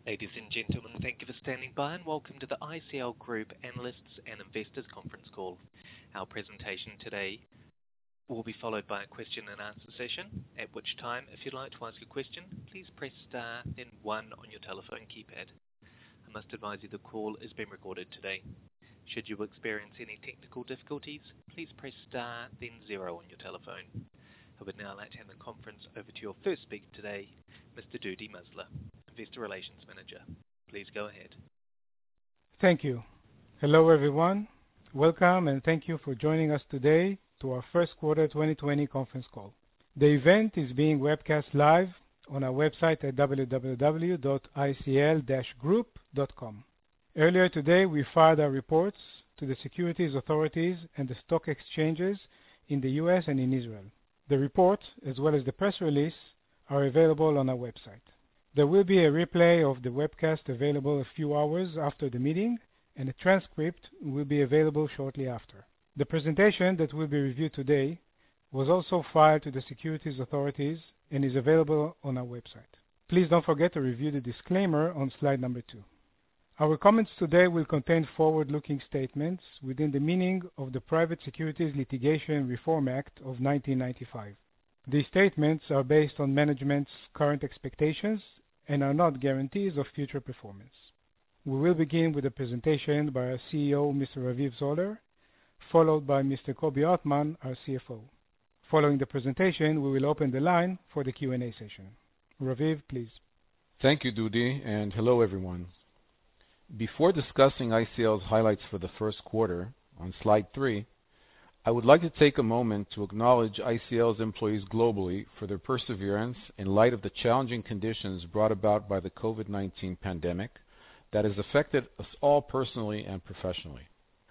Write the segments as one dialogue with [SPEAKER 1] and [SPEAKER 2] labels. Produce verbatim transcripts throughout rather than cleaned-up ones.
[SPEAKER 1] Ladies and gentlemen, thank you for standing by and welcome to the I C L Group Analysts and Investors Conference Call. Our presentation today will be followed by a question and answer session, at which time, if you'd like to ask a question, please press star, then one on your telephone keypad. I must advise you the call is being recorded today. Should you experience any technical difficulties, please press star, then zero on your telephone. I would now like to hand the conference over to your first speaker today, Mister Dudi Musler, Investor Relations Manager. Please go ahead.
[SPEAKER 2] Thank you. Hello, everyone. Welcome, and thank you for joining us today to our first quarter twenty twenty conference call. The event is being webcast live on our website at w w w dot i c l dash group dot com. Earlier today, we filed our reports to the securities authorities and the stock exchanges in the U S and in Israel. The report, as well as the press release, are available on our website. There will be a replay of the webcast available a few hours after the meeting, and a transcript will be available shortly after. The presentation that will be reviewed today was also filed to the securities authorities and is available on our website. Please don't forget to review the disclaimer on slide number two. Our comments today will contain forward-looking statements within the meaning of the Private Securities Litigation Reform Act of nineteen ninety-five. These statements are based on management's current expectations and are not guarantees of future performance. We will begin with a presentation by our C E O, Mister Raviv Zoller, followed by Mister Kobi Altman, our C F O. Following the presentation, we will open the line for the Q and A session. Raviv, please.
[SPEAKER 3] Thank you, Dudi, and hello, everyone. Before discussing I C L's highlights for the first quarter, on slide three, I would like to take a moment to acknowledge I C L's employees globally for their perseverance in light of the challenging conditions brought about by the COVID nineteen pandemic that has affected us all personally and professionally.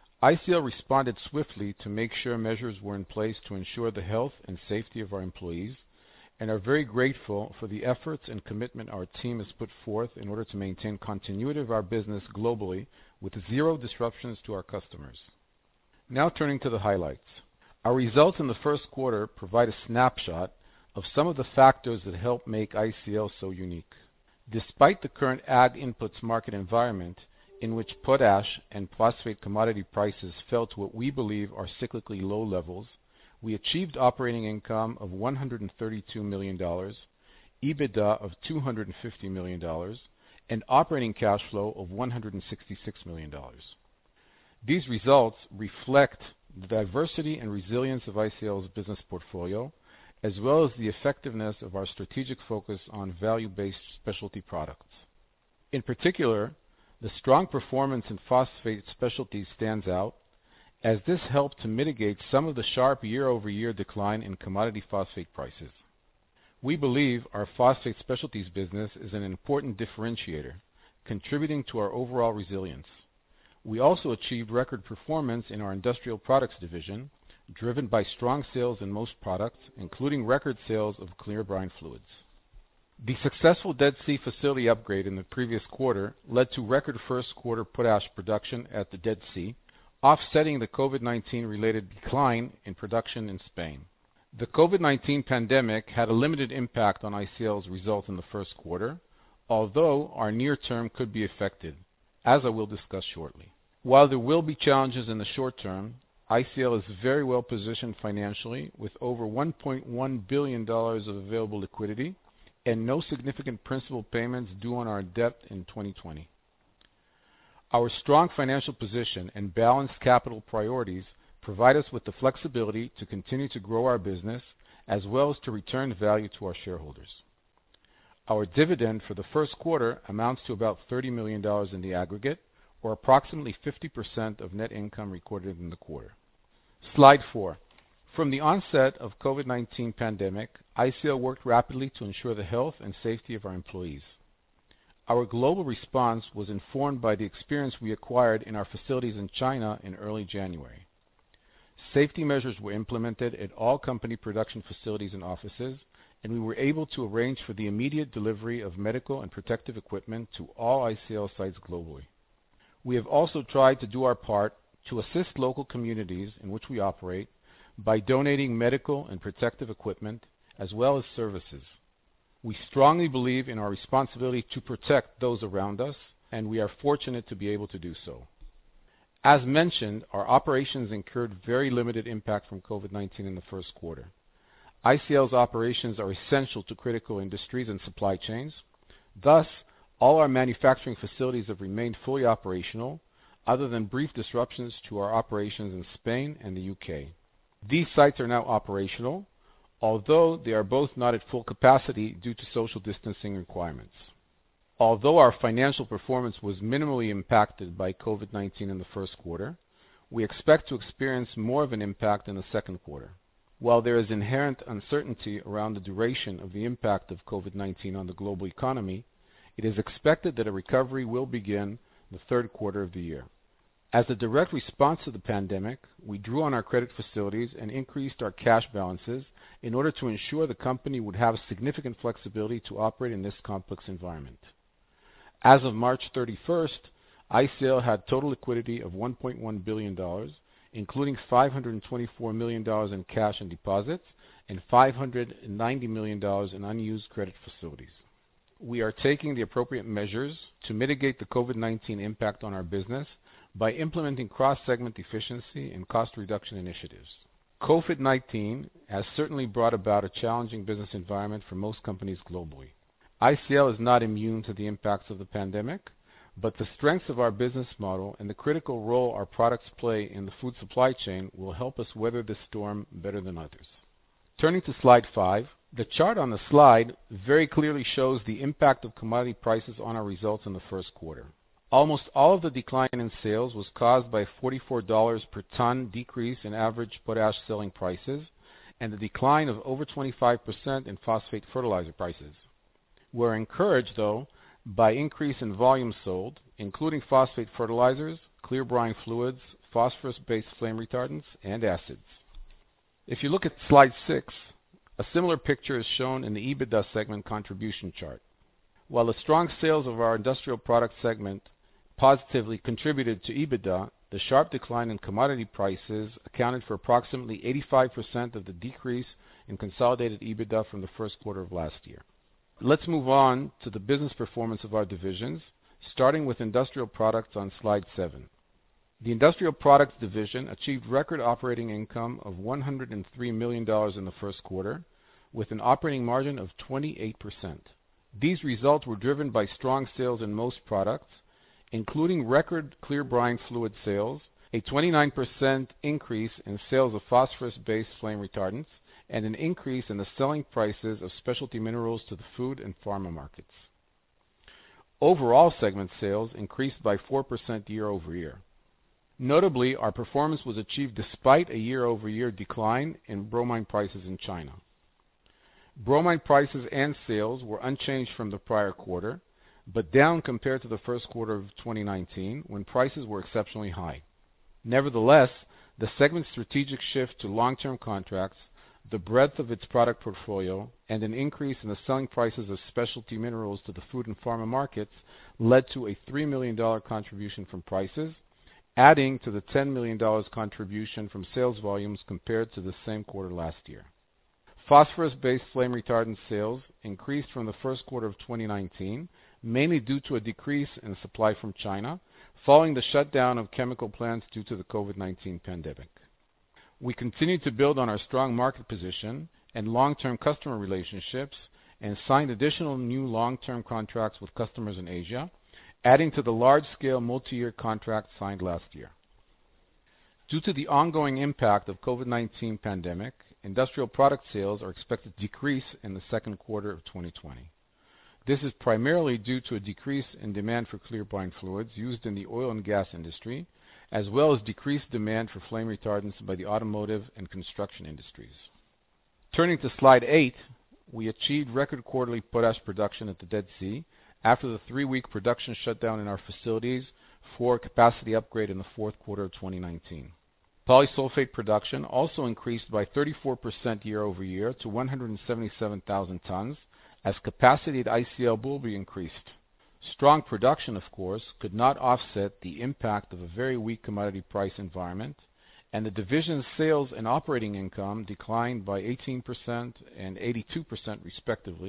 [SPEAKER 3] I C L responded swiftly to make sure measures were in place to ensure the health and safety of our employees, and are very grateful for the efforts and commitment our team has put forth in order to maintain continuity of our business globally with zero disruptions to our customers. Now turning to the highlights. Our results in the first quarter provide a snapshot of some of the factors that help make I C L so unique. Despite the current ag inputs market environment, in which potash and phosphate commodity prices fell to what we believe are cyclically low levels, we achieved operating income of one hundred thirty-two million dollars, EBITDA of two hundred fifty million dollars, and operating cash flow of one hundred sixty-six million dollars. These results reflect the diversity and resilience of I C L's business portfolio, as well as the effectiveness of our strategic focus on value-based specialty products. In particular, the strong performance in phosphate specialties stands out, as this helped to mitigate some of the sharp year-over-year decline in commodity phosphate prices. We believe our phosphate specialties business is an important differentiator, contributing to our overall resilience. We also achieved record performance in our industrial products division, driven by strong sales in most products, including record sales of clear brine fluids. The successful Dead Sea facility upgrade in the previous quarter led to record first quarter potash production at the Dead Sea, offsetting the COVID nineteen related decline in production in Spain. The COVID nineteen pandemic had a limited impact on I C L's results in the first quarter, although our near term could be affected, as I will discuss shortly. While there will be challenges in the short term, I C L is very well positioned financially with over one point one billion dollars of available liquidity and no significant principal payments due on our debt in twenty twenty. Our strong financial position and balanced capital priorities provide us with the flexibility to continue to grow our business as well as to return value to our shareholders. Our dividend for the first quarter amounts to about thirty million dollars in the aggregate, or approximately fifty percent of net income recorded in the quarter. Slide four. From the onset of COVID nineteen pandemic, I C L worked rapidly to ensure the health and safety of our employees. Our global response was informed by the experience we acquired in our facilities in China in early January. Safety measures were implemented at all company production facilities and offices, and we were able to arrange for the immediate delivery of medical and protective equipment to all I C L sites globally. We have also tried to do our part to assist local communities in which we operate by donating medical and protective equipment as well as services. We strongly believe in our responsibility to protect those around us, and we are fortunate to be able to do so. As mentioned, our operations incurred very limited impact from COVID nineteen in the first quarter. I C L's operations are essential to critical industries and supply chains. Thus, all our manufacturing facilities have remained fully operational, other than brief disruptions to our operations in Spain and the U K. These sites are now operational, although they are both not at full capacity due to social distancing requirements. Although our financial performance was minimally impacted by COVID nineteen in the first quarter, we expect to experience more of an impact in the second quarter. While there is inherent uncertainty around the duration of the impact of COVID nineteen on the global economy, it is expected that a recovery will begin the third quarter of the year. As a direct response to the pandemic, we drew on our credit facilities and increased our cash balances in order to ensure the company would have significant flexibility to operate in this complex environment. As of March thirty-first, I C L had total liquidity of one point one billion dollars, including five hundred twenty-four million dollars in cash and deposits and five hundred ninety million dollars in unused credit facilities. We are taking the appropriate measures to mitigate the COVID nineteen impact on our business by implementing cross-segment efficiency and cost reduction initiatives. COVID nineteen has certainly brought about a challenging business environment for most companies globally. I C L is not immune to the impacts of the pandemic, but the strengths of our business model and the critical role our products play in the food supply chain will help us weather this storm better than others. Turning to slide five, the chart on the slide very clearly shows the impact of commodity prices on our results in the first quarter. Almost all of the decline in sales was caused by a forty-four dollars per ton decrease in average potash selling prices and a decline of over twenty-five percent in phosphate fertilizer prices. We're encouraged, though, by increase in volume sold, including phosphate fertilizers, clear brine fluids, phosphorus-based flame retardants, and acids. If you look at slide six, a similar picture is shown in the EBITDA segment contribution chart. While the strong sales of our industrial product segment positively contributed to EBITDA, the sharp decline in commodity prices accounted for approximately eighty-five percent of the decrease in consolidated EBITDA from the first quarter of last year. Let's move on to the business performance of our divisions, starting with industrial products on slide seven. The industrial products division achieved record operating income of one hundred three million dollars in the first quarter, with an operating margin of twenty-eight percent. These results were driven by strong sales in most products, including record clear brine fluid sales, a twenty-nine percent increase in sales of phosphorus-based flame retardants, and an increase in the selling prices of specialty minerals to the food and pharma markets. Overall segment sales increased by four percent year over year. Notably, our performance was achieved despite a year-over-year decline in bromine prices in China. Bromine prices and sales were unchanged from the prior quarter, but down compared to the first quarter of twenty nineteen, when prices were exceptionally high. Nevertheless, the segment's strategic shift to long-term contracts, the breadth of its product portfolio, and an increase in the selling prices of specialty minerals to the food and pharma markets led to a three million dollars contribution from prices, adding to the ten million dollars contribution from sales volumes compared to the same quarter last year. Phosphorus-based flame retardant sales increased from the first quarter of twenty nineteen, mainly due to a decrease in supply from China, following the shutdown of chemical plants due to the COVID nineteen pandemic. We continue to build on our strong market position and long-term customer relationships and signed additional new long-term contracts with customers in Asia, adding to the large-scale multi-year contracts signed last year. Due to the ongoing impact of COVID nineteen pandemic, industrial product sales are expected to decrease in the second quarter of twenty twenty. This is primarily due to a decrease in demand for clear brine fluids used in the oil and gas industry, as well as decreased demand for flame retardants by the automotive and construction industries. Turning to slide eight, we achieved record quarterly potash production at the Dead Sea after the three-week production shutdown in our facilities for capacity upgrade in the fourth quarter of twenty nineteen. Polysulfate production also increased by thirty-four percent year over year to one hundred seventy-seven thousand tons as capacity at I C L Boulby increased. Strong production, of course, could not offset the impact of a very weak commodity price environment, and the division's sales and operating income declined by eighteen percent and eighty-two percent respectively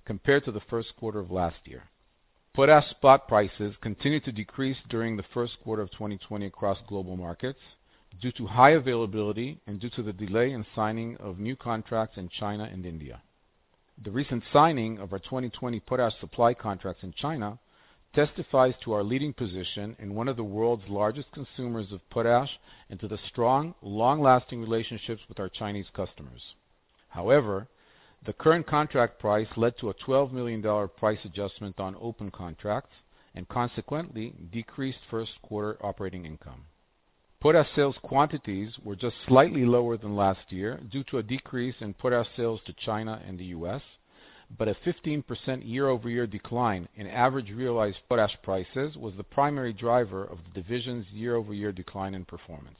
[SPEAKER 3] compared to the first quarter of last year. Potash spot prices continued to decrease during the first quarter of twenty twenty across global markets due to high availability and due to the delay in signing of new contracts in China and India. The recent signing of our twenty twenty potash supply contracts in China testifies to our leading position in one of the world's largest consumers of potash and to the strong, long-lasting relationships with our Chinese customers. However, the current contract price led to a twelve million dollars price adjustment on open contracts and consequently decreased first quarter operating income. Potash sales quantities were just slightly lower than last year due to a decrease in potash sales to China and the U S, but a fifteen percent year-over-year decline in average realized potash prices was the primary driver of the division's year-over-year decline in performance.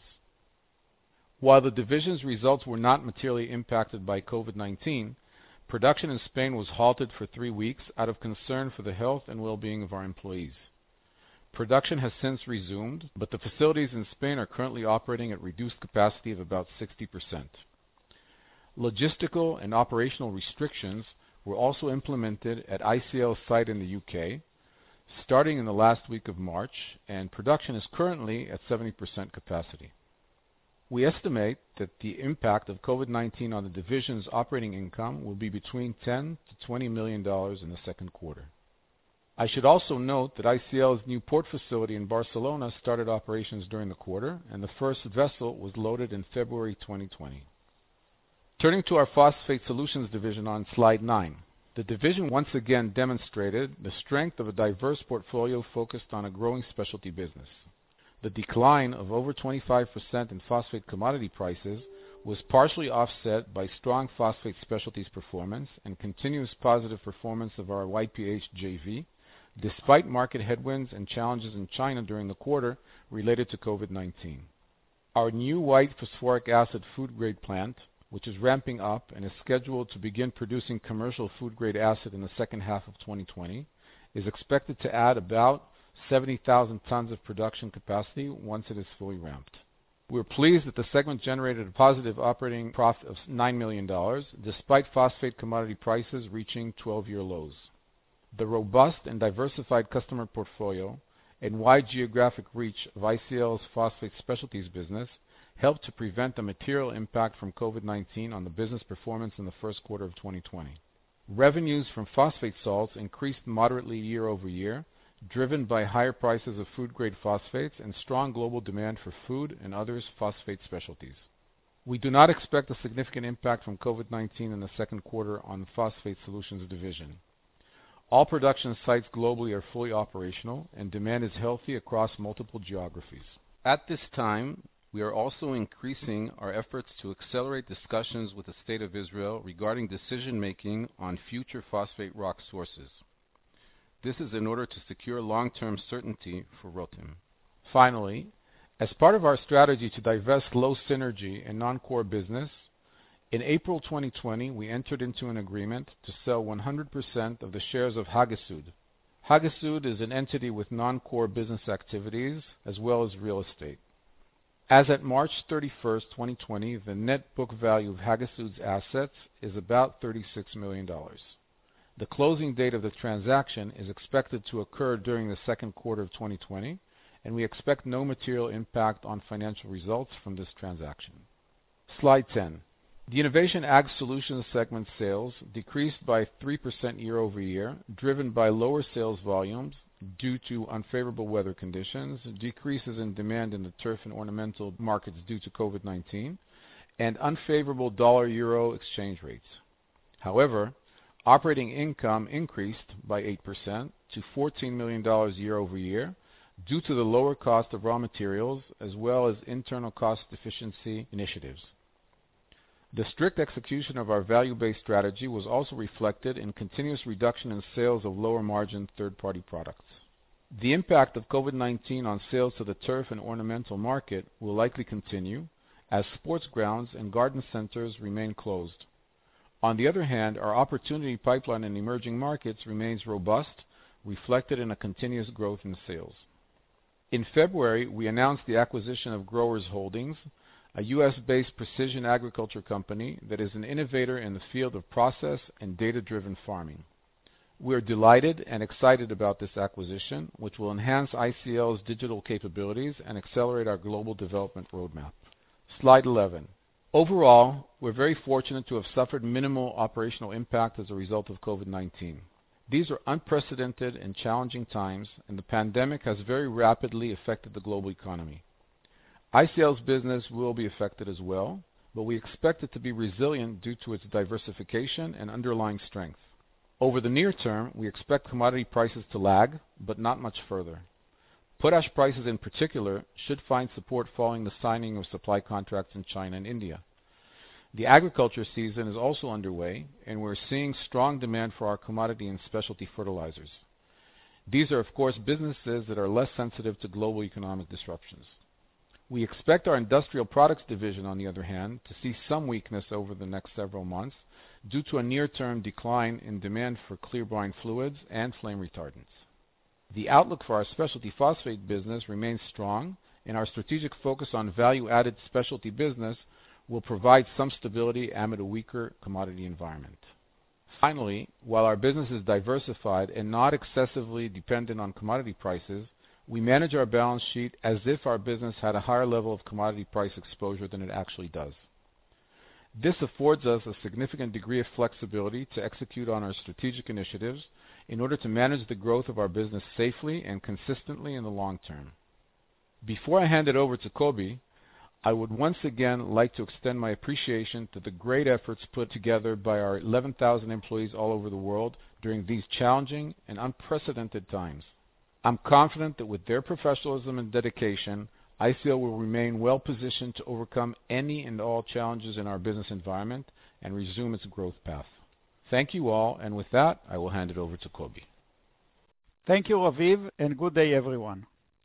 [SPEAKER 3] While the division's results were not materially impacted by COVID nineteen, production in Spain was halted for three weeks out of concern for the health and well-being of our employees. Production has since resumed, but the facilities in Spain are currently operating at reduced capacity of about sixty percent. Logistical and operational restrictions were also implemented at I C L's site in the U K, starting in the last week of March, and production is currently at seventy percent capacity. We estimate that the impact of COVID nineteen on the division's operating income will be between ten to twenty million dollars in the second quarter. I should also note that I C L's new port facility in Barcelona started operations during the quarter, and the first vessel was loaded in February twenty twenty. Turning to our Phosphate Solutions division on slide nine, the division once again demonstrated the strength of a diverse portfolio focused on a growing specialty business. The decline of over twenty-five percent in phosphate commodity prices was partially offset by strong phosphate specialties performance and continuous positive performance of our Y P H J V, despite market headwinds and challenges in China during the quarter related to COVID nineteen. Our new white phosphoric acid food-grade plant, which is ramping up and is scheduled to begin producing commercial food-grade acid in the second half of twenty twenty, is expected to add about seventy thousand tons of production capacity once it is fully ramped. We're pleased that the segment generated a positive operating profit of nine million dollars, despite phosphate commodity prices reaching twelve-year lows. The robust and diversified customer portfolio and wide geographic reach of I C L's phosphate specialties business helped to prevent a material impact from COVID nineteen on the business performance in the first quarter of twenty twenty. Revenues from phosphate salts increased moderately year over year, driven by higher prices of food-grade phosphates and strong global demand for food and other phosphate specialties. We do not expect a significant impact from COVID nineteen in the second quarter on the Phosphate Solutions division. All production sites globally are fully operational, and demand is healthy across multiple geographies. At this time, we are also increasing our efforts to accelerate discussions with the State of Israel regarding decision-making on future phosphate rock sources. This is in order to secure long-term certainty for Rotem. Finally, as part of our strategy to divest low synergy and non-core business, in April twenty twenty, we entered into an agreement to sell one hundred percent of the shares of Hagesud. Hagesud is an entity with non-core business activities as well as real estate. As at March thirty-first, twenty twenty, the net book value of Hagesud's assets is about thirty-six million dollars. The closing date of the transaction is expected to occur during the second quarter of twenty twenty, and we expect no material impact on financial results from this transaction. Slide ten. The Innovation Ag Solutions segment sales decreased by three percent year over year, driven by lower sales volumes due to unfavorable weather conditions, decreases in demand in the turf and ornamental markets due to COVID nineteen, and unfavorable dollar-euro exchange rates. However, operating income increased by eight percent to fourteen million dollars year over year due to the lower cost of raw materials as well as internal cost efficiency initiatives. The strict execution of our value-based strategy was also reflected in continuous reduction in sales of lower-margin third-party products. The impact of COVID nineteen on sales to the turf and ornamental market will likely continue as sports grounds and garden centers remain closed. On the other hand, our opportunity pipeline in emerging markets remains robust, reflected in a continuous growth in sales. In February, we announced the acquisition of Growers Holdings, a U S-based precision agriculture company that is an innovator in the field of process and data-driven farming. We're delighted and excited about this acquisition, which will enhance I C L's digital capabilities and accelerate our global development roadmap. Slide eleven. Overall, we're very fortunate to have suffered minimal operational impact as a result of COVID nineteen. These are unprecedented and challenging times, and the pandemic has very rapidly affected the global economy. I C L's business will be affected as well, but we expect it to be resilient due to its diversification and underlying strength. Over the near term, we expect commodity prices to lag, but not much further. Potash prices in particular should find support following the signing of supply contracts in China and India. The agriculture season is also underway, and we're seeing strong demand for our commodity and specialty fertilizers. These are, of course, businesses that are less sensitive to global economic disruptions. We expect our industrial products division, on the other hand, to see some weakness over the next several months due to a near-term decline in demand for clear brine fluids and flame retardants. The outlook for our specialty phosphate business remains strong, and our strategic focus on value-added specialty business will provide some stability amid a weaker commodity environment. Finally, while our business is diversified and not excessively dependent on commodity prices, we manage our balance sheet as if our business had a higher level of commodity price exposure than it actually does. This affords us a significant degree of flexibility to execute on our strategic initiatives in order to manage the growth of our business safely and consistently in the long term. Before I hand it over to Kobi, I would once again like to extend my appreciation to the great efforts put together by our eleven thousand employees all over the world during these challenging and unprecedented times. I'm confident that with their professionalism and dedication, I C L will remain well positioned to overcome any and all challenges in our business environment and resume its growth path. Thank you all, and with that, I will hand it over to Kobi.
[SPEAKER 4] Thank you, Raviv, and good day, everyone.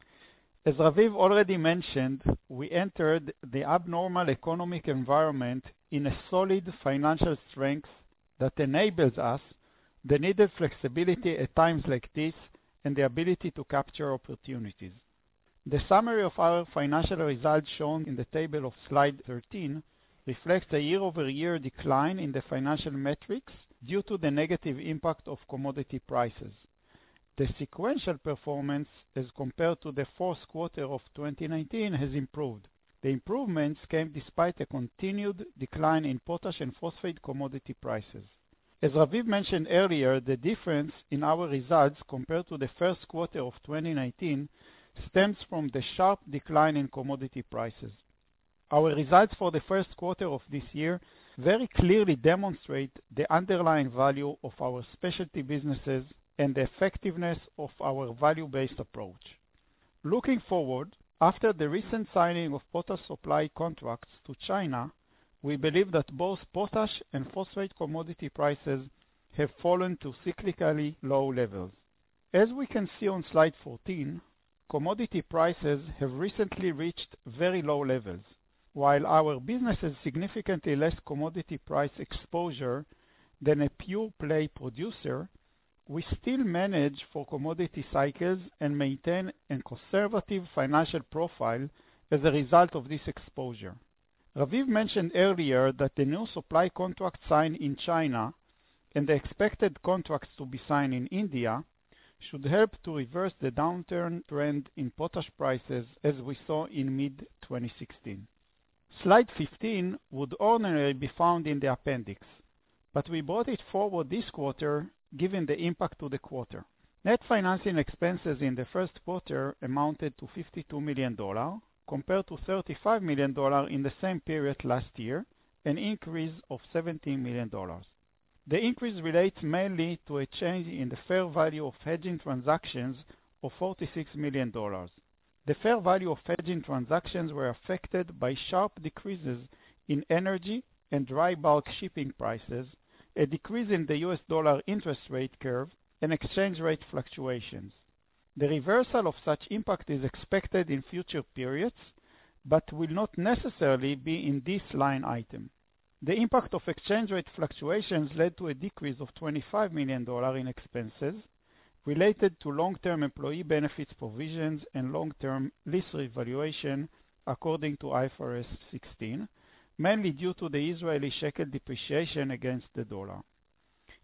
[SPEAKER 4] As Raviv already mentioned, we entered the abnormal economic environment in a solid financial strength that enables us the needed flexibility at times like this and the ability to capture opportunities. The summary of our financial results shown in the table of slide thirteen reflects a year-over-year decline in the financial metrics due to the negative impact of commodity prices. The sequential performance as compared to the fourth quarter of twenty nineteen has improved. The improvements came despite a continued decline in potash and phosphate commodity prices. As Raviv mentioned earlier, the difference in our results compared to the first quarter of twenty nineteen stems from the sharp decline in commodity prices. Our results for the first quarter of this year very clearly demonstrate the underlying value of our specialty businesses and the effectiveness of our value-based approach. Looking forward, after the recent signing of potash supply contracts to China, we believe that both potash and phosphate commodity prices have fallen to cyclically low levels. As we can see on slide fourteen, commodity prices have recently reached very low levels. While our business has significantly less commodity price exposure than a pure-play producer, we still manage for commodity cycles and maintain a conservative financial profile as a result of this exposure. Raviv mentioned earlier that the new supply contract signed in China and the expected contracts to be signed in India should help to reverse the downturn trend in potash prices as we saw in mid twenty sixteen. Slide fifteen would ordinarily be found in the appendix, but we brought it forward this quarter given the impact to the quarter. Net financing expenses in the first quarter amounted to fifty-two million dollars compared to thirty-five million dollars in the same period last year, an increase of seventeen million dollars. The increase relates mainly to a change in the fair value of hedging transactions of forty-six million dollars. The fair value of hedging transactions were affected by sharp decreases in energy and dry bulk shipping prices, a decrease in the U S dollar interest rate curve, and exchange rate fluctuations. The reversal of such impact is expected in future periods, but will not necessarily be in this line item. The impact of exchange rate fluctuations led to a decrease of twenty-five million dollars in expenses related to long-term employee benefits provisions and long-term lease revaluation according to I F R S sixteen, mainly due to the Israeli shekel depreciation against the dollar.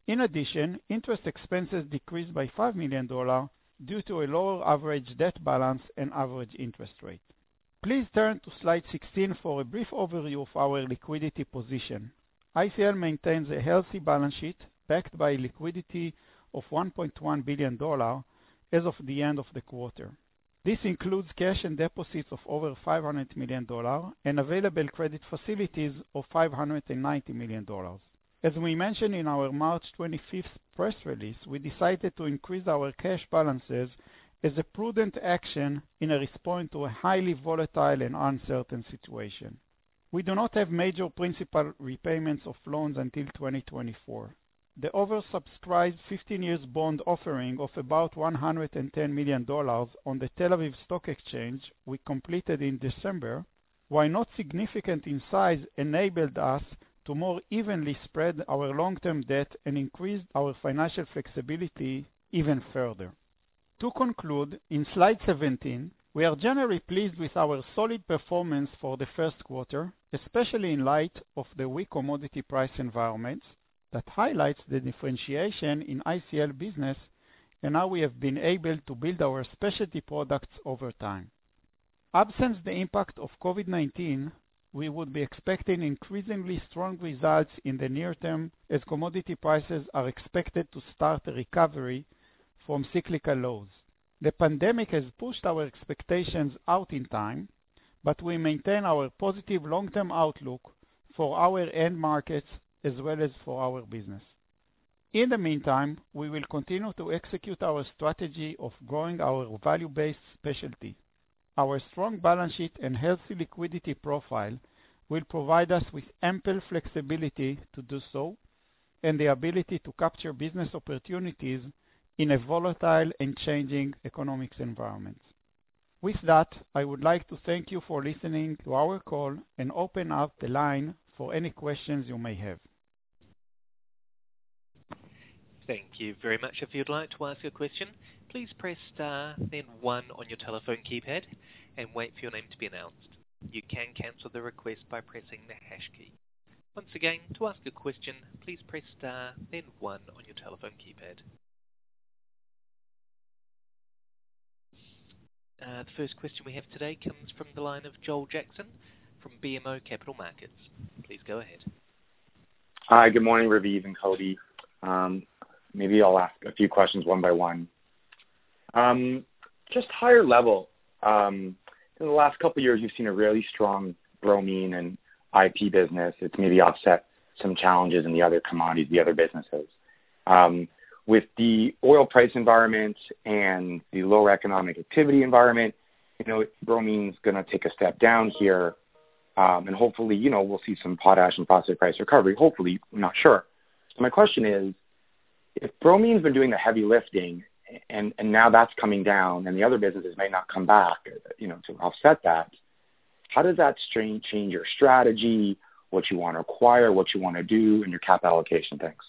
[SPEAKER 4] In addition, interest expenses decreased by five million dollars due to a lower average debt balance and average interest rate. Please turn to slide sixteen for a brief overview of our liquidity position. I C L maintains a healthy balance sheet backed by liquidity of one point one billion dollars as of the end of the quarter. This includes cash and deposits of over five hundred million dollars and available credit facilities of five hundred ninety million dollars. As we mentioned in our March twenty-fifth press release, we decided to increase our cash balances as a prudent action in a response to a highly volatile and uncertain situation. We do not have major principal repayments of loans until twenty twenty-four. The oversubscribed fifteen years bond offering of about one hundred ten million dollars on the Tel Aviv Stock Exchange we completed in December, while not significant in size, enabled us to more evenly spread our long-term debt and increase our financial flexibility even further. To conclude, in slide seventeen, we are generally pleased with our solid performance for the first quarter, especially in light of the weak commodity price environments that highlights the differentiation in I C L business and how we have been able to build our specialty products over time. Absent the impact of COVID nineteen, we would be expecting increasingly strong results in the near term as commodity prices are expected to start a recovery from cyclical lows. The pandemic has pushed our expectations out in time, but we maintain our positive long-term outlook for our end markets as well as for our business. In the meantime, we will continue to execute our strategy of growing our value-based specialty. Our strong balance sheet and healthy liquidity profile will provide us with ample flexibility to do so and the ability to capture business opportunities in a volatile and changing economics environment. With that, I would like to thank you for listening to our call and open up the line for any questions you may have.
[SPEAKER 1] Thank you very much. If you'd like to ask a question, please press star, then one on your telephone keypad and wait for your name to be announced. You can cancel the request by pressing the hash key. Once again, to ask a question, please press star, then one on your telephone keypad. Uh, the first question we have today comes from the line of Joel Jackson from B M O Capital Markets. Please go ahead.
[SPEAKER 5] Hi, good morning, Raviv and Cody. Um, maybe I'll ask a few questions one by one. Um, just higher level, um, in the last couple of years, you've seen a really strong bromine and I P business. It's maybe offset some challenges in the other commodities, the other businesses. Um, with the oil price environment and the lower economic activity environment, you know, bromine's going to take a step down here. Um, and hopefully, you know, we'll see some potash and phosphate price recovery. Hopefully, I'm not sure. So my question is, if bromine's been doing the heavy lifting and, and now that's coming down and the other businesses may not come back, you know, to offset that, how does that strain change your strategy, what you want to acquire, what you want to do, and your cap allocation? Thanks.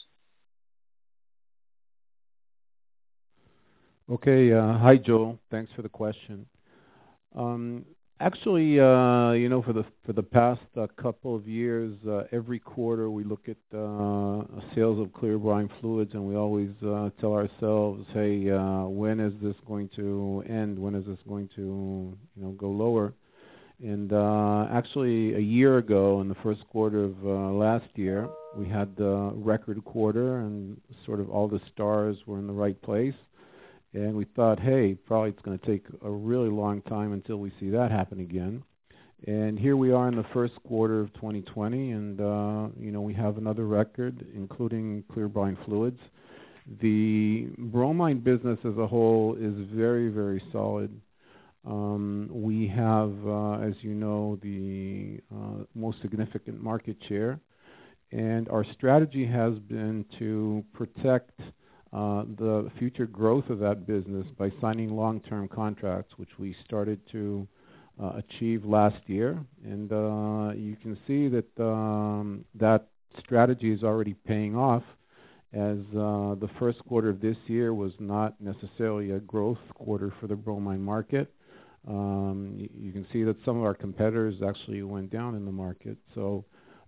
[SPEAKER 3] Okay. Uh, hi, Joel. Thanks for the question. Um, actually, uh, you know, for the for the past uh, couple of years, uh, every quarter we look at uh, sales of clear brine fluids, and we always uh, tell ourselves, "Hey, uh, when is this going to end? When is this going to, you know, go lower?" And uh, actually, a year ago, in the first quarter of uh, last year, we had the record quarter, and sort of all the stars were in the right place. And we thought, hey, probably it's going to take a really long time until we see that happen again. And here we are in the first quarter of twenty twenty, and uh, you know, we have another record, including clear brine fluids. The bromine business as a whole is very, very solid. Um, we have, uh, as you know, the uh, most significant market share, and our strategy has been to protect Uh, the future growth of that business by signing long-term contracts, which we started to uh, achieve last year. And uh, you can see that um, that strategy is already paying off, as uh, the first quarter of this year was not necessarily a growth quarter for the bromine market. Um, you, you can see that some of our competitors actually went down in the market. So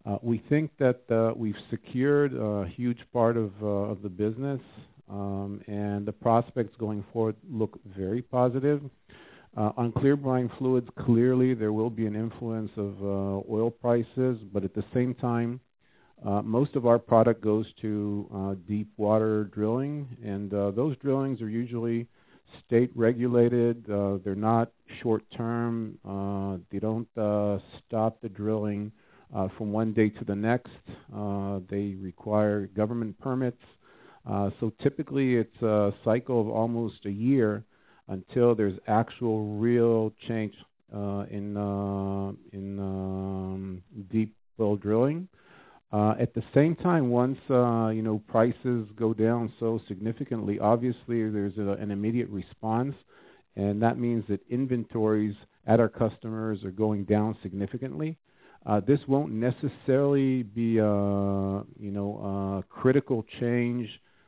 [SPEAKER 3] Uh, we think that uh, we've secured a huge part of, uh, of the business, um, and the prospects going forward look very positive. Uh, on clear brine fluids, clearly there will be an influence of uh, oil prices, but at the same time, uh, most of our product goes to uh, deep water drilling, and uh, those drillings are usually state regulated. Uh, they're not short term. Uh, they don't uh, stop the drilling uh, from one day to the next. Uh, they require government permits. Uh, so typically it's a cycle of almost a year until there's actual real change uh, in uh, in um, deep well drilling. Uh, at the same time, once uh, you know prices go down so significantly, obviously there's a, an immediate response, and that means that inventories at our customers are going down significantly. Uh, this won't necessarily be a you know a critical change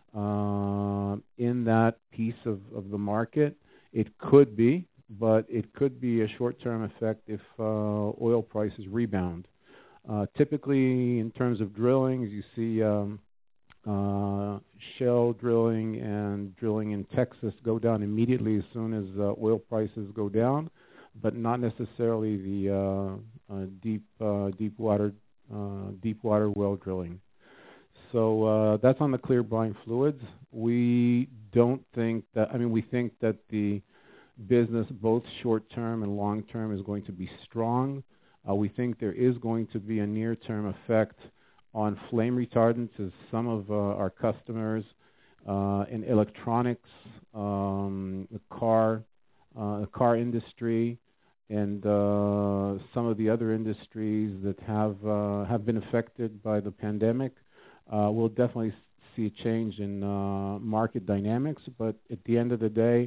[SPEAKER 3] uh, in that piece of, of the market. It could be, but it could be a short-term effect if uh, oil prices rebound. Uh, typically, in terms of drilling, you see um, uh, shale drilling and drilling in Texas go down immediately as soon as uh, oil prices go down, but not necessarily the uh, uh, deep uh, deep water uh, deep water well drilling. So uh, that's on the clear brine fluids. We don't think that, I mean, we think that the business, both short-term and long-term, is going to be strong. Uh, we think there is going to be a near-term effect on flame retardants as some of uh, our customers uh, in electronics, um, the car, uh, the car industry, and uh, some of the other industries that have uh, have been affected by the pandemic. Uh, we'll definitely see a change in uh, market dynamics, but at the end of the day,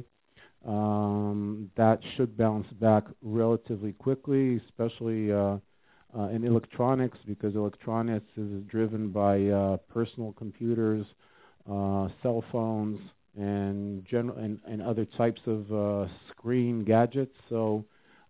[SPEAKER 3] um, that should bounce back relatively quickly, especially uh, uh, in electronics, because electronics is driven by uh, personal computers, uh, cell phones, and, general, and, and other types of uh, screen gadgets. So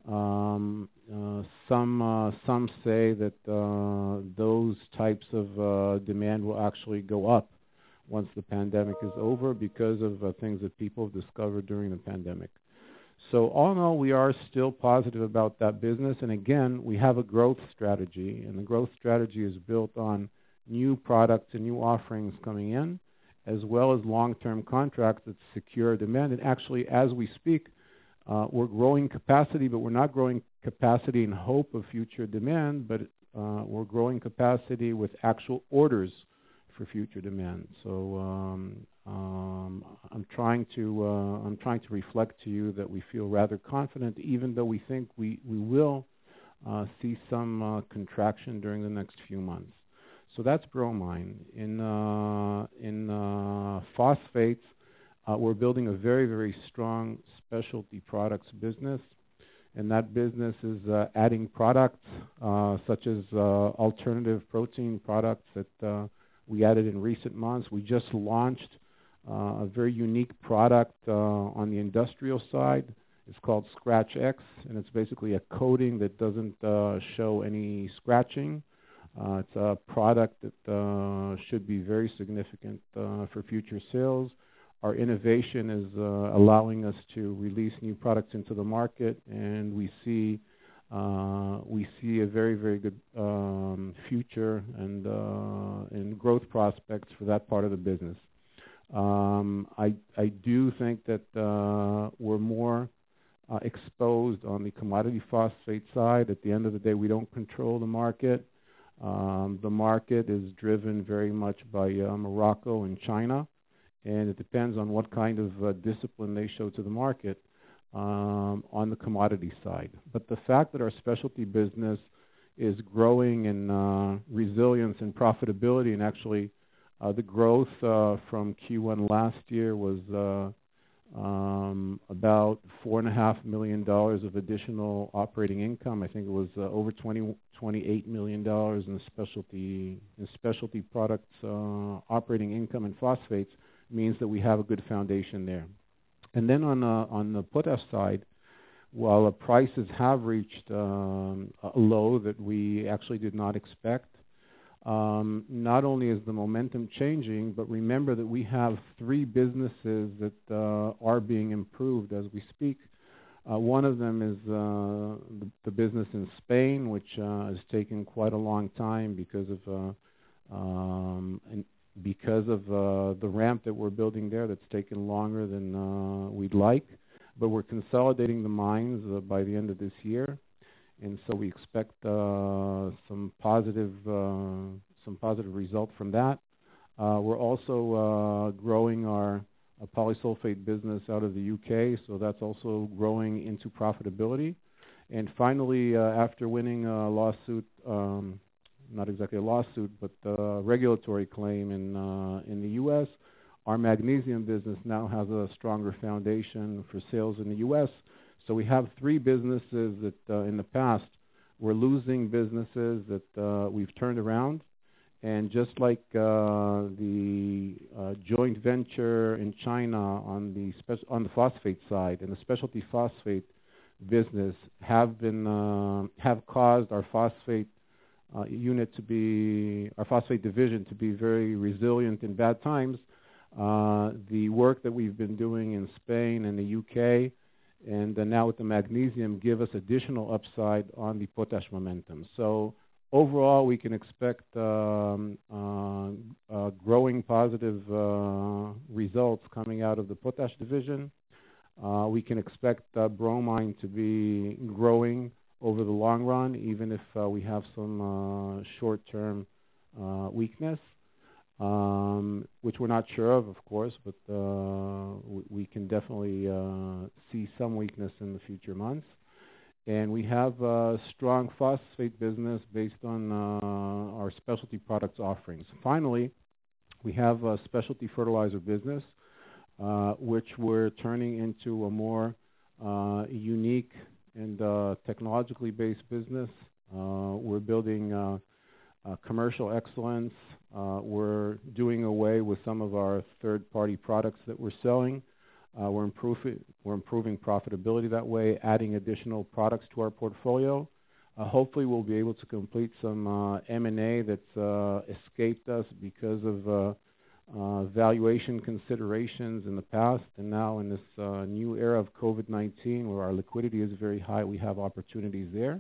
[SPEAKER 3] Um, uh, some uh, some say that uh, those types of uh, demand will actually go up once the pandemic is over because of uh, things that people have discovered during the pandemic. So all in all, we are still positive about that business. And again, we have a growth strategy, and the growth strategy is built on new products and new offerings coming in, as well as long-term contracts that secure demand. And actually, as we speak, Uh, we're growing capacity, but we're not growing capacity in hope of future demand, but uh, we're growing capacity with actual orders for future demand. So um, um, I'm trying to uh, I'm trying to reflect to you that we feel rather confident, even though we think we we will uh, see some uh, contraction during the next few months. So that's bromine. In uh, in uh, phosphates, Uh, we're building a very, very strong specialty products business, and that business is uh, adding products uh, such as uh, alternative protein products that uh, we added in recent months. We just launched uh, a very unique product uh, on the industrial side. It's called Scratch X, and it's basically a coating that doesn't uh, show any scratching. Uh, it's a product that uh, should be very significant uh, for future sales. Our innovation is uh, allowing us to release new products into the market, and we see uh, we see a very, very good um, future and uh, and growth prospects for that part of the business. Um, I I do think that uh, we're more uh, exposed on the commodity phosphate side. At the end of the day, we don't control the market. Um, the market is driven very much by uh, Morocco and China. And it depends on what kind of uh, discipline they show to the market um, on the commodity side. But the fact that our specialty business is growing in uh, resilience and profitability, and actually uh, the growth uh, from Q one last year was uh, um, about four and a half million dollars of additional operating income. I think it was uh, over twenty, twenty-eight million dollars in specialty in specialty products uh, operating income in phosphates. Means that we have a good foundation there. And then on uh, on the potash side, while the prices have reached um, a low that we actually did not expect, Um, not only is the momentum changing, but remember that we have three businesses that uh, are being improved as we speak. Uh, one of them is uh, the, the business in Spain, which uh, has taken quite a long time because of uh, um, and because of uh, the ramp that we're building there. That's taken longer than uh, we'd like, but we're consolidating the mines uh, by the end of this year. And so we expect uh, some positive uh, some positive result from that. Uh, we're also uh, growing our uh, polysulfate business out of the U K, so that's also growing into profitability. And finally, uh, after winning a lawsuit, um, not exactly a lawsuit, but a regulatory claim in uh, in the U S, our magnesium business now has a stronger foundation for sales in the U S. So we have three businesses that uh, in the past were losing businesses that uh, we've turned around. And just like uh, the uh, joint venture in China on the spe- on the phosphate side and the specialty phosphate business have been uh, have caused our phosphate uh, unit to be our phosphate division to be very resilient in bad times. Uh, the work that we've been doing in Spain and the U K and then now with the magnesium give us additional upside on the potash momentum. So overall, we can expect um, uh, uh, growing positive uh, results coming out of the potash division. Uh, we can expect uh, bromine to be growing over the long run, even if uh, we have some uh, short-term uh, weakness. Um, which we're not sure of, of course, but uh, we, we can definitely uh, see some weakness in the future months. And we have a strong phosphate business based on uh, our specialty products offerings. Finally, we have a specialty fertilizer business, uh, which we're turning into a more uh, unique and uh, technologically based business. Uh, we're building uh, uh, commercial excellence. Uh, we're doing away with some of our third-party products that we're selling. Uh, we're, improving, we're improving profitability that way, adding additional products to our portfolio. Uh, hopefully we'll be able to complete some uh, M and A that's uh, escaped us because of uh, uh, valuation considerations in the past. And now in this uh, new era of COVID nineteen where our liquidity is very high, we have opportunities there.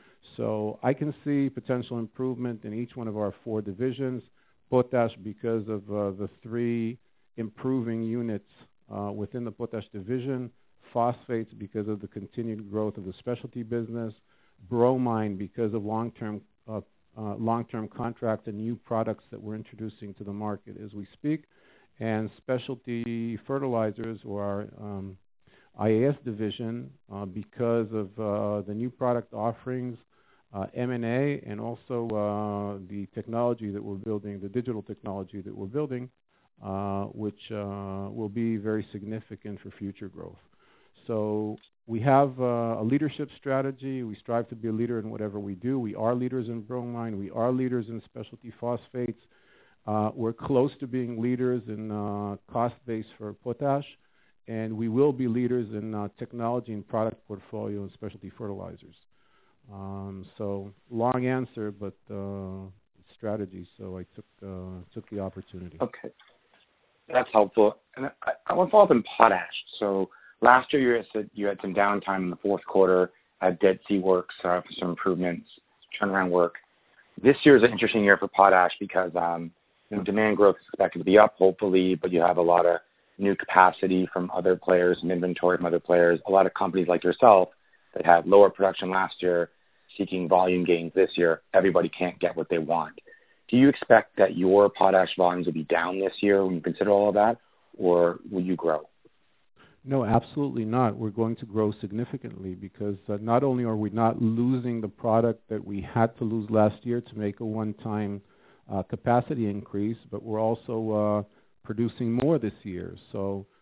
[SPEAKER 3] So I can see potential improvement in each one of our four divisions. Potash because of uh, the three improving units uh, within the potash division. Phosphates because of the continued growth of the specialty business. Bromine because of long-term uh, uh, long-term contracts and new products that we're introducing to the market as we speak. And specialty fertilizers, or our um, I A S division, uh, because of uh, the new product offerings, Uh, M and A, and also uh, the technology that we're building, the digital technology that we're building, uh, which uh, will be very significant for future growth. So we have uh, a leadership strategy. We strive to be a leader in whatever we do. We are leaders in bromine. We are leaders in specialty phosphates. Uh, we're close to being leaders in uh, cost base for potash, and we will be leaders in uh, technology and product portfolio and specialty fertilizers. Um, so long answer, but uh, strategy. So I took uh, took the opportunity.
[SPEAKER 5] Okay, that's helpful. And I, I want to follow up on potash. So last year you said you had some downtime in the fourth quarter at Dead Sea Works uh, for some improvements, turnaround work. This year is an interesting year for potash because um, you know, demand growth is expected to be up, hopefully, but you have a lot of new capacity from other players and inventory from other players. A lot of companies like yourself that had lower production last year, seeking volume gains this year. Everybody can't get what they want. Do you expect that your potash volumes will be down this year when you consider all of that, or will you grow?
[SPEAKER 3] No, absolutely not. We're going to grow significantly because uh, not only are we not losing the product that we had to lose last year to make a one-time uh, capacity increase, but we're also uh, producing more this year. So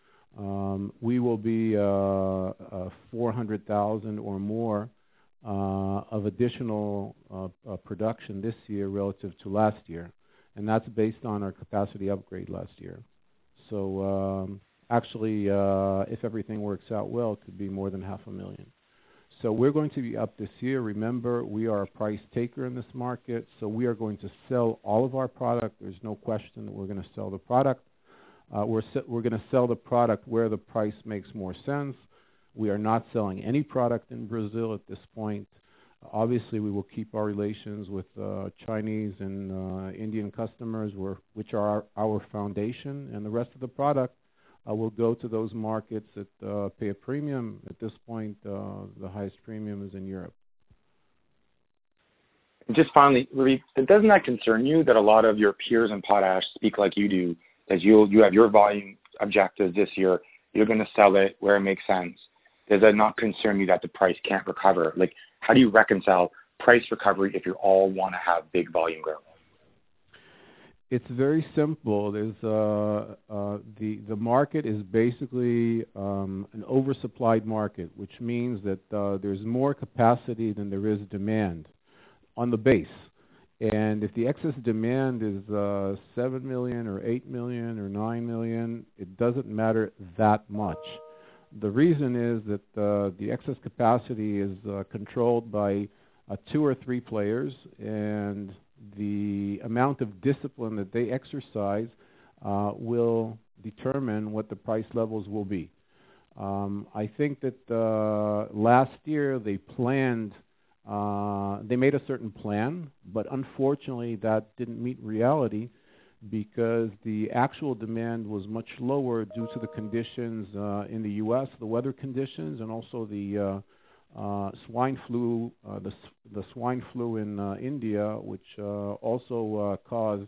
[SPEAKER 3] um, we will be uh, uh, four hundred thousand or more Uh, of additional uh, uh, production this year relative to last year, and that's based on our capacity upgrade last year. So um, actually, uh, if everything works out well, it could be more than half a million. So we're going to be up this year. Remember, we are a price taker in this market, so we are going to sell all of our product. There's no question that we're going to sell the product. Uh, we're se- we're going to sell the product where the price makes more sense. We are not selling any product in Brazil at this point. Obviously, we will keep our relations with uh, Chinese and uh, Indian customers, where, which are our, our foundation, and the rest of the product uh, will go to those markets that uh, pay a premium. At this point, uh, the highest premium is in Europe.
[SPEAKER 5] And just finally, Raviv, doesn't that concern you that a lot of your peers in potash speak like you do, that you you have your volume objectives this year, you're going to sell it where it makes sense? Does that not concern you that the price can't recover? Like, how do you reconcile price recovery if you all want to have big volume growth?
[SPEAKER 3] It's very simple. There's uh, uh, the the market is basically um, an oversupplied market, which means that uh, there's more capacity than there is demand on the base. And if the excess demand is uh, seven million or eight million or nine million, it doesn't matter that much. The reason is that uh, the excess capacity is uh, controlled by uh, two or three players, and the amount of discipline that they exercise uh, will determine what the price levels will be. Um, I think that uh, last year they planned, uh, they made a certain plan, but unfortunately that didn't meet reality, because the actual demand was much lower due to the conditions uh, in the U S, the weather conditions, and also the uh, uh, swine flu, uh, the, the swine flu in uh, India, which uh, also uh, caused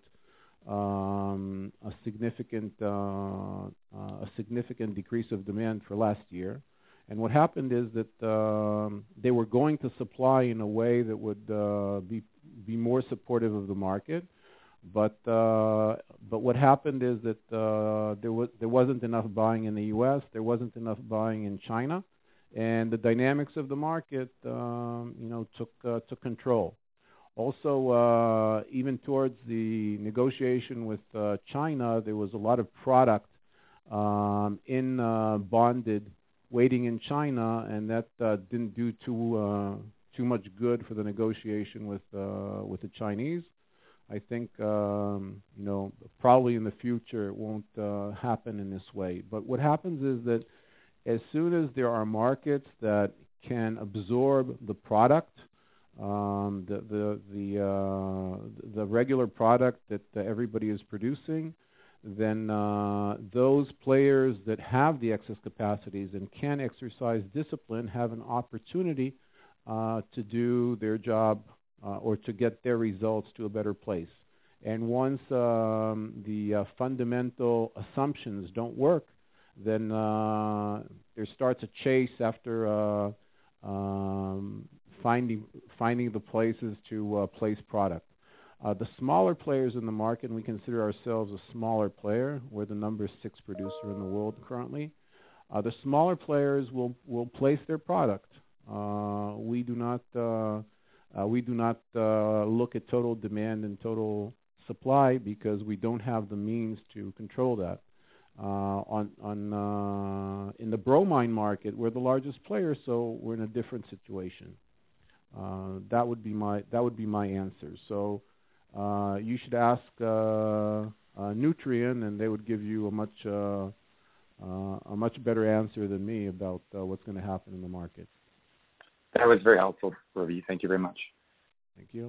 [SPEAKER 3] um, a significant uh, uh, a significant decrease of demand for last year. And what happened is that um, they were going to supply in a way that would uh, be be more supportive of the market. But uh, but what happened is that uh, there was there wasn't enough buying in the U S, there wasn't enough buying in China, and the dynamics of the market, um, you know, took uh, took control. Also, uh, even towards the negotiation with uh, China, there was a lot of product um, in uh, bonded waiting in China, and that uh, didn't do too uh, too much good for the negotiation with uh, with the Chinese. I think, um, you know, probably in the future it won't uh, happen in this way. But what happens is that as soon as there are markets that can absorb the product, um, the the the, uh, the regular product that uh, everybody is producing, then uh, those players that have the excess capacities and can exercise discipline have an opportunity uh, to do their job Uh, or to get their results to a better place. And once um, the uh, fundamental assumptions don't work, then uh, there starts a chase after uh, um, finding finding the places to uh, place product. Uh, the smaller players in the market, and we consider ourselves a smaller player, we're the number six producer in the world currently. Uh, the smaller players will, will place their product. Uh, we do not uh, Uh, we do not uh, look at total demand and total supply because we don't have the means to control that. Uh, on on uh, in the bromine market, we're the largest player, so we're in a different situation. Uh, that would be my that would be my answer. So uh, you should ask uh, uh, Nutrien, and they would give you a much uh, uh, a much better answer than me about uh, what's going to happen in the market.
[SPEAKER 5] That was very helpful, Ravi. Thank you very much.
[SPEAKER 3] Thank you.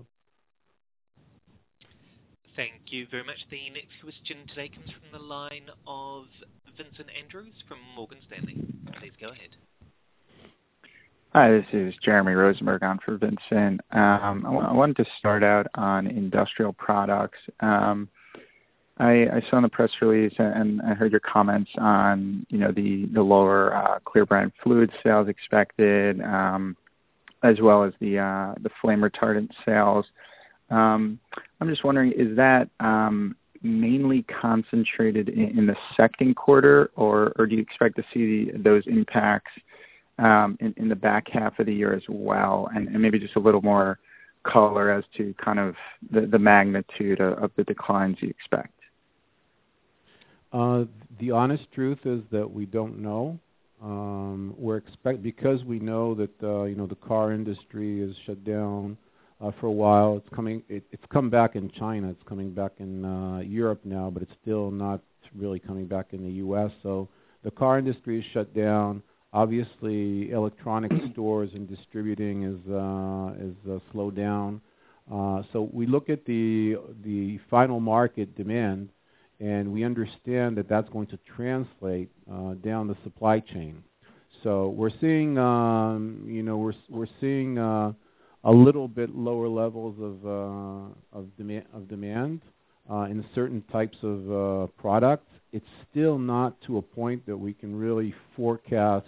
[SPEAKER 1] Thank you very much. The next question today comes from the line of Vincent Andrews from Morgan Stanley. Please go ahead.
[SPEAKER 6] Hi, this is Jeremy Rosenberg on for Vincent. Um, I, w- I wanted to start out on industrial products. Um, I, I saw in the press release and I heard your comments on, you know, the, the lower uh, clear brand fluid sales expected, um, as well as the uh, the flame retardant sales. Um, I'm just wondering, is that um, mainly concentrated in, in the second quarter, or, or do you expect to see the, those impacts um, in, in the back half of the year as well? And, and maybe just a little more color as to kind of the, the magnitude of, of the declines you expect.
[SPEAKER 3] Uh, the honest truth is that we don't know. Um, we're expect because we know that uh, you know the car industry is shut down uh, for a while. It's coming. It, it's come back in China. It's coming back in uh, Europe now, but it's still not really coming back in the U S. So the car industry is shut down. Obviously, electronic stores and distributing is uh, is uh, slowed down. Uh, so we look at the the final market demand, and we understand that that's going to translate uh, down the supply chain. So we're seeing, um, you know, we're we're seeing uh, a little bit lower levels of uh, of demand of demand uh, in certain types of uh, products. It's still not to a point that we can really forecast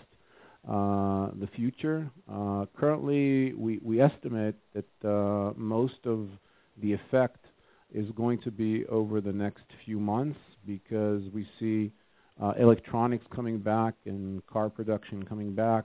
[SPEAKER 3] uh, the future. Uh, currently, we we estimate that uh, most of the effect is going to be over the next few months because we see uh, electronics coming back and car production coming back,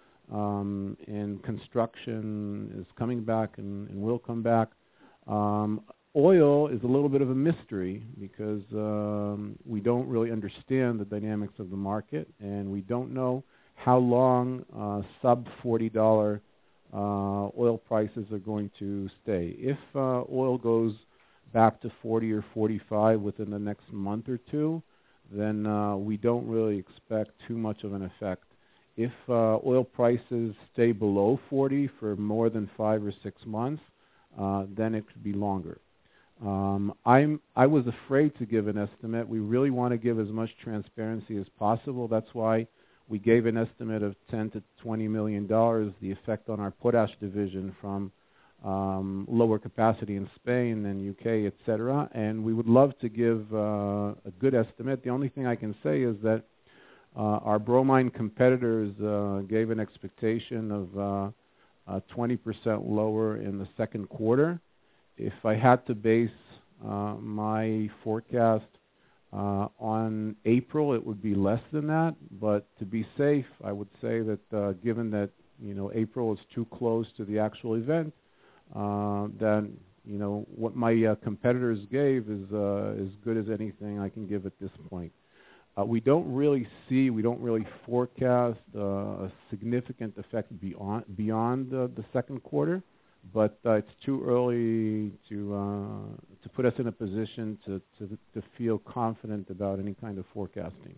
[SPEAKER 3] um, and construction is coming back and, and will come back. Um, oil is a little bit of a mystery because um, we don't really understand the dynamics of the market, and we don't know how long uh, sub forty dollars uh, oil prices are going to stay. If uh, oil goes back to forty or forty-five within the next month or two, then uh, we don't really expect too much of an effect. If uh, oil prices stay below forty for more than five or six months, uh, then it could be longer. Um, I'm, I was afraid to give an estimate. We really want to give as much transparency as possible. That's why we gave an estimate of ten to twenty million dollars, the effect on our potash division from Um, lower capacity in Spain and U K, et cetera, and we would love to give uh, a good estimate. The only thing I can say is that uh, our bromine competitors uh, gave an expectation of uh, uh, twenty percent lower in the second quarter. If I had to base uh, my forecast uh, on April, it would be less than that. But to be safe, I would say that uh, given that you know April is too close to the actual event, Uh, then, you know, what my uh, competitors gave is uh, as good as anything I can give at this point. Uh, we don't really see, we don't really forecast uh, a significant effect beyond beyond uh, the second quarter, but uh, it's too early to uh, to put us in a position to, to to feel confident about any kind of forecasting.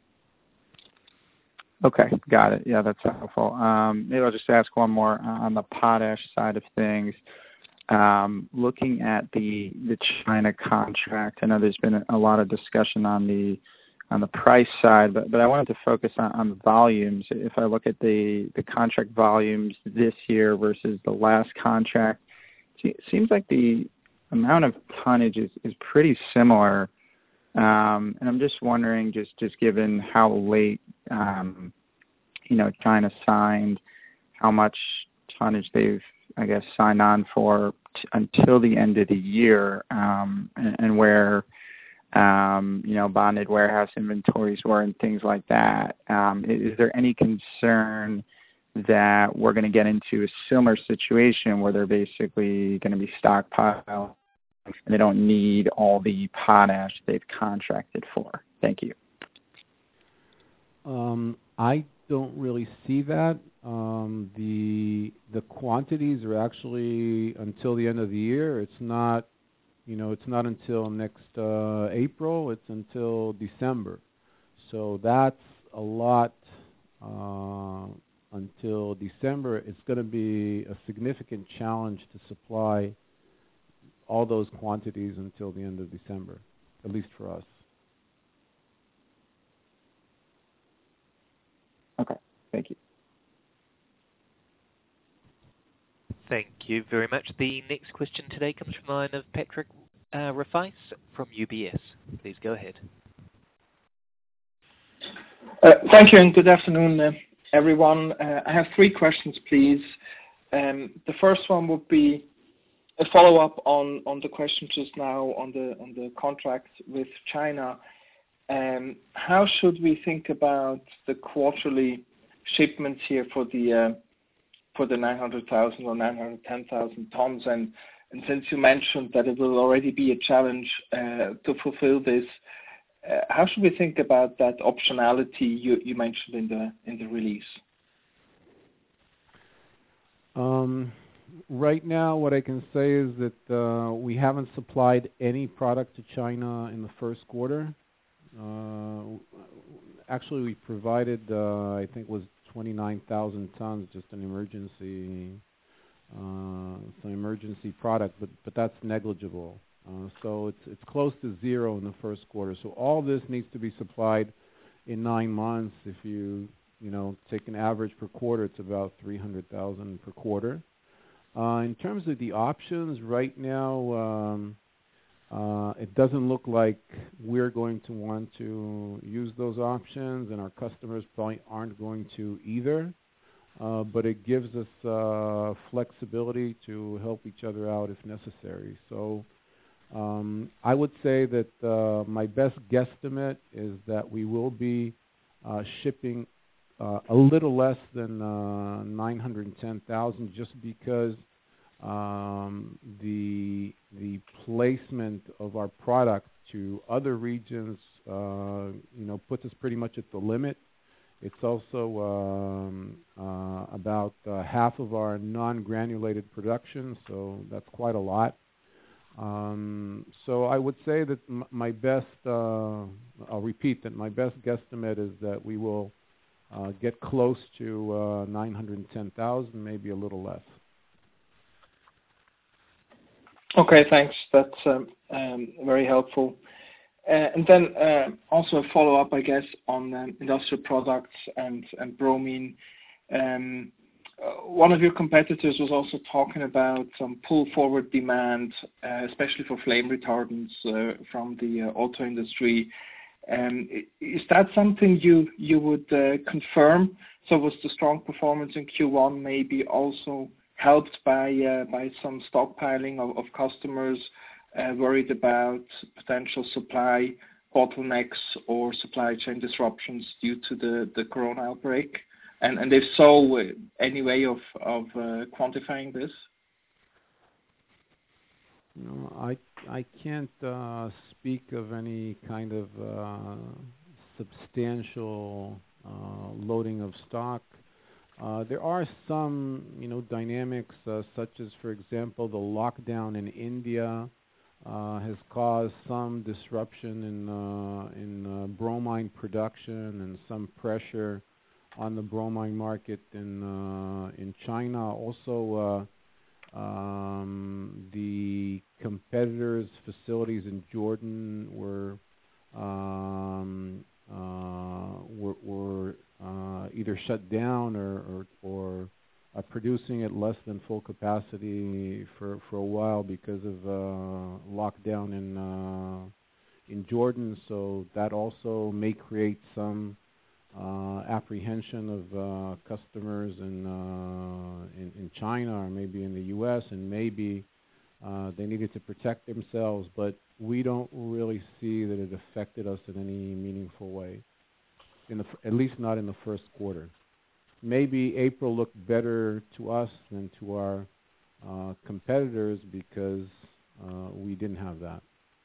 [SPEAKER 6] Okay, got it. Yeah, that's helpful. Um, maybe I'll just ask one more on the potash side of things. Um, looking at the the China contract, I know there's been a lot of discussion on the on the price side, but, but I wanted to focus on, on the volumes. If I look at the, the contract volumes this year versus the last contract, it seems like the amount of tonnage is, is pretty similar. Um, and I'm just wondering, just, just given how late, um, you know, China signed, how much tonnage they've, I guess, signed on for t- until the end of the year, um, and, and where, um, you know, bonded warehouse inventories were and things like that. Um, is, is there any concern that we're going to get into a similar situation where they're basically going to be stockpiled and they don't need all the potash they've contracted for? Thank you.
[SPEAKER 3] Um, I don't really see that. Um, the the quantities are actually until the end of the year. It's not, you know, it's not until next uh, April. It's until December. So that's a lot uh, until December. It's going to be a significant challenge to supply all those quantities until the end of December, at least for us.
[SPEAKER 6] Okay, thank you.
[SPEAKER 1] Thank you very much. The next question today comes from the line of Patrick uh, Rafais from U B S. Please go ahead.
[SPEAKER 7] Uh, thank you and good afternoon, uh, everyone. Uh, I have three questions, please. Um, the first one would be a follow-up on, on the question just now on the on the contract with China. Um, how should we think about the quarterly shipments here for the uh, for the nine hundred thousand or nine hundred ten thousand tons? And, and since you mentioned that it will already be a challenge uh, to fulfill this, Uh, how should we think about that optionality you, you mentioned in the in the release?
[SPEAKER 3] Um, right now, what I can say is that uh, we haven't supplied any product to China in the first quarter. Uh, actually, we provided, uh, I think, it was twenty-nine thousand tons, just an emergency, uh, some emergency product, but but that's negligible. Uh, so it's it's close to zero in the first quarter. So all this needs to be supplied in nine months. If you you know take an average per quarter, it's about three hundred thousand per quarter. Uh, in terms of the options, right now um, uh, it doesn't look like we're going to want to use those options, and our customers probably aren't going to either. Uh, but it gives us uh, flexibility to help each other out if necessary. So. Um, I would say that uh, my best guesstimate is that we will be uh, shipping uh, a little less than uh, nine hundred ten thousand, just because um, the the placement of our product to other regions, uh, you know, puts us pretty much at the limit. It's also um, uh, about uh, half of our non-granulated production, so that's quite a lot. Um, so I would say that m- my best, uh, I'll repeat that my best guesstimate is that we will uh, get close to uh, nine hundred ten thousand, maybe a little less.
[SPEAKER 7] Okay, thanks. That's um, um, very helpful. Uh, and then uh, also a follow-up, I guess, on um, industrial products and, and bromine. Um, Uh, one of your competitors was also talking about some pull-forward demand, uh, especially for flame retardants uh, from the uh, auto industry. Um, is that something you you would uh, confirm? So was the strong performance in Q one maybe also helped by uh, by some stockpiling of, of customers uh, worried about potential supply bottlenecks or supply chain disruptions due to the, the corona outbreak? And, and if so, any way of, of uh, quantifying this?
[SPEAKER 3] No, I I can't uh, speak of any kind of uh, substantial uh, loading of stock. Uh, there are some, you know, dynamics uh, such as, for example, the lockdown in India uh, has caused some disruption in uh, in uh, bromine production and some pressure on the bromine market in uh, in China. Also, uh, um, the competitors' facilities in Jordan were um, uh, were, were uh, either shut down or or, or uh, producing at less than full capacity for, for a while because of uh, lockdown in uh, in Jordan. So that also may create some Uh, apprehension of uh, customers in, uh, in in China or maybe in the U S, and maybe uh, they needed to protect themselves, but we don't really see that it affected us in any meaningful way, in the, at least not in the first quarter. Maybe April looked better to us than to our uh, competitors because uh, we didn't have that.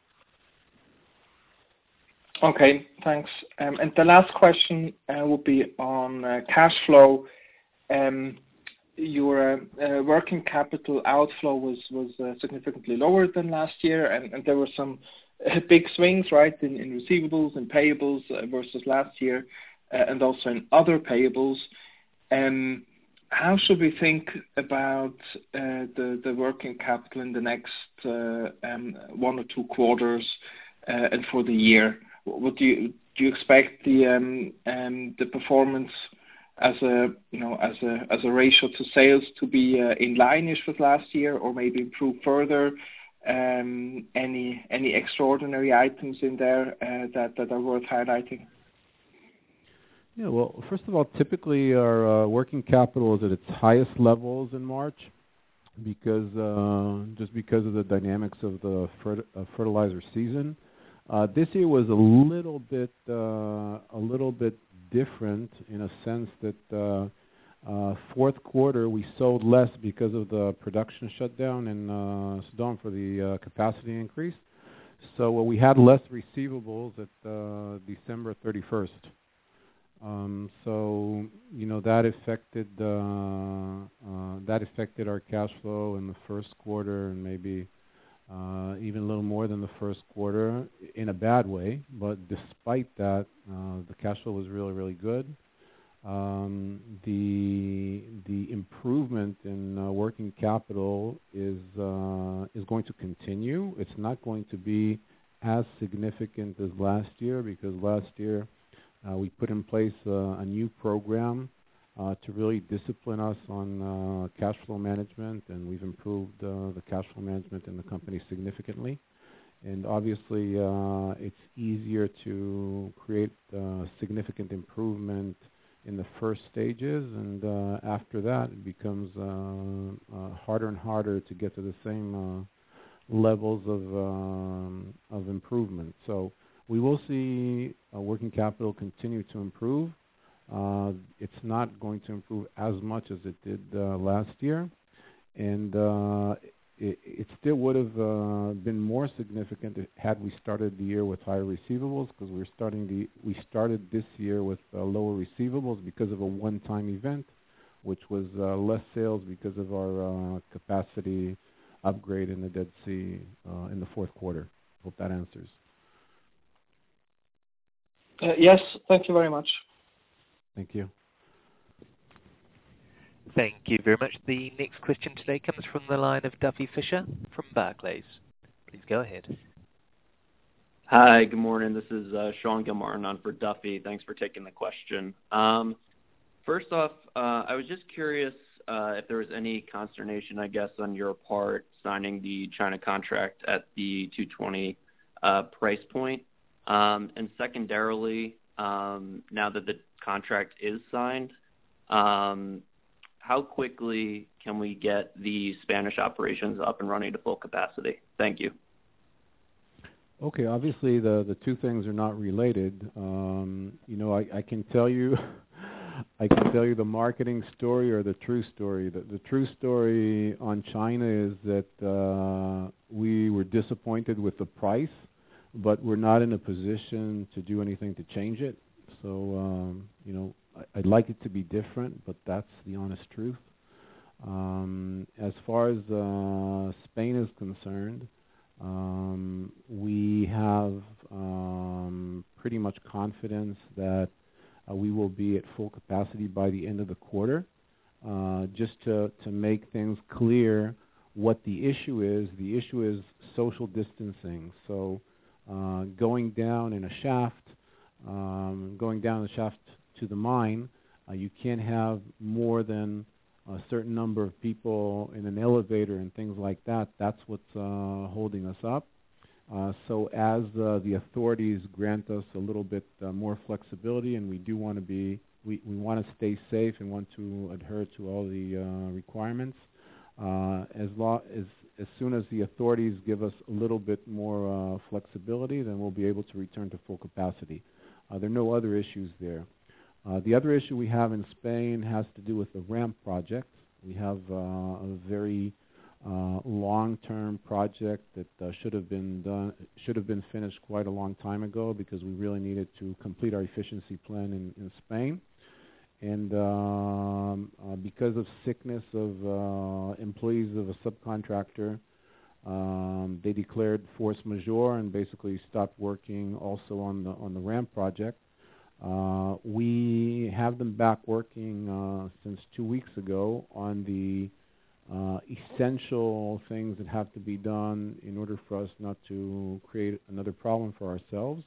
[SPEAKER 7] Okay, thanks. Um, and the last question uh, will be on uh, cash flow. Um, your uh, working capital outflow was was uh, significantly lower than last year, and, and there were some uh, big swings, right, in, in receivables and payables uh, versus last year, uh, and also in other payables. Um, how should we think about uh, the the working capital in the next uh, um, one or two quarters uh, and for the year? What do you do you expect the um, um, the performance as a you know as a as a ratio to sales to be uh, in line-ish with last year, or maybe improve further? Um, any any extraordinary items in there uh, that that are worth highlighting?
[SPEAKER 3] Yeah, well, first of all, typically our uh, working capital is at its highest levels in March, because uh, just because of the dynamics of the fer- uh, fertilizer season. Uh, this year was a little bit uh, a little bit different in a sense that uh, uh, fourth quarter we sold less because of the production shutdown in uh, Sudan for the uh, capacity increase. So uh, we had less receivables at uh, December thirty-first. Um, so you know that affected uh, uh, that affected our cash flow in the first quarter, and maybe uh, even a little more than the first quarter in a bad way. But despite that, uh, the cash flow was really really good. Um, the the improvement in uh, working capital is uh, is going to continue. It's not going to be as significant as last year, because last year uh, we put in place uh, a new program uh, to really discipline us on uh, cash flow management, and we've improved uh, the cash flow management in the company significantly. And obviously, uh, it's easier to create uh, significant improvement in the first stages, and uh, after that it becomes uh, uh, harder and harder to get to the same uh, levels of um, of improvement. So we will see uh, working capital continue to improve. Uh, it's not going to improve as much as it did uh, last year, and uh, it, it still would have uh, been more significant had we started the year with higher receivables, because we're starting the we started this year with uh, lower receivables because of a one-time event, which was uh, less sales because of our uh, capacity upgrade in the Dead Sea uh, in the fourth quarter. Hope that answers.
[SPEAKER 7] Uh, yes, thank you very much.
[SPEAKER 3] Thank you.
[SPEAKER 1] Thank you very much. The next question today comes from the line of Duffy Fisher from Barclays. Please go ahead.
[SPEAKER 8] Hi, good morning. This is uh, Sean Gilmartin on for Duffy. Thanks for taking the question. Um, first off, uh, I was just curious uh, if there was any consternation, I guess, on your part signing the China contract at the two twenty uh, price point. Um, and secondarily, um, now that the contract is signed, um, how quickly can we get the Spanish operations up and running to full capacity? Thank you.
[SPEAKER 3] Okay, obviously the, the two things are not related. Um, you know, I, I can tell you, I can tell you the marketing story or the true story. The, the true story on China is that uh, we were disappointed with the price, but we're not in a position to do anything to change it. So, um, you know, I, I'd like it to be different, but that's the honest truth. Um, as far as uh, Spain is concerned, um, we have um, pretty much confidence that uh, we will be at full capacity by the end of the quarter. Uh, just to, to make things clear what the issue is, the issue is social distancing. So uh, going down in a shaft, um, going down the shaft to the mine, uh, you can't have more than a certain number of people in an elevator and things like that. That's what's uh, holding us up. Uh, so as uh, the authorities grant us a little bit uh, more flexibility, and we do want to be, we, we want to stay safe and want to adhere to all the uh, requirements. Uh, as, lo- as as soon as the authorities give us a little bit more uh, flexibility, then we'll be able to return to full capacity. Uh, there are no other issues there. Uh, the other issue we have in Spain has to do with the ramp project. We have uh, a very uh, long-term project that uh, should have been done, should have been finished quite a long time ago, because we really needed to complete our efficiency plan in, in Spain. And um, uh, because of sickness of uh, employees of a subcontractor, um, they declared force majeure and basically stopped working also on the on the ramp project. Uh, we have them back working uh, since two weeks ago on the uh, essential things that have to be done in order for us not to create another problem for ourselves.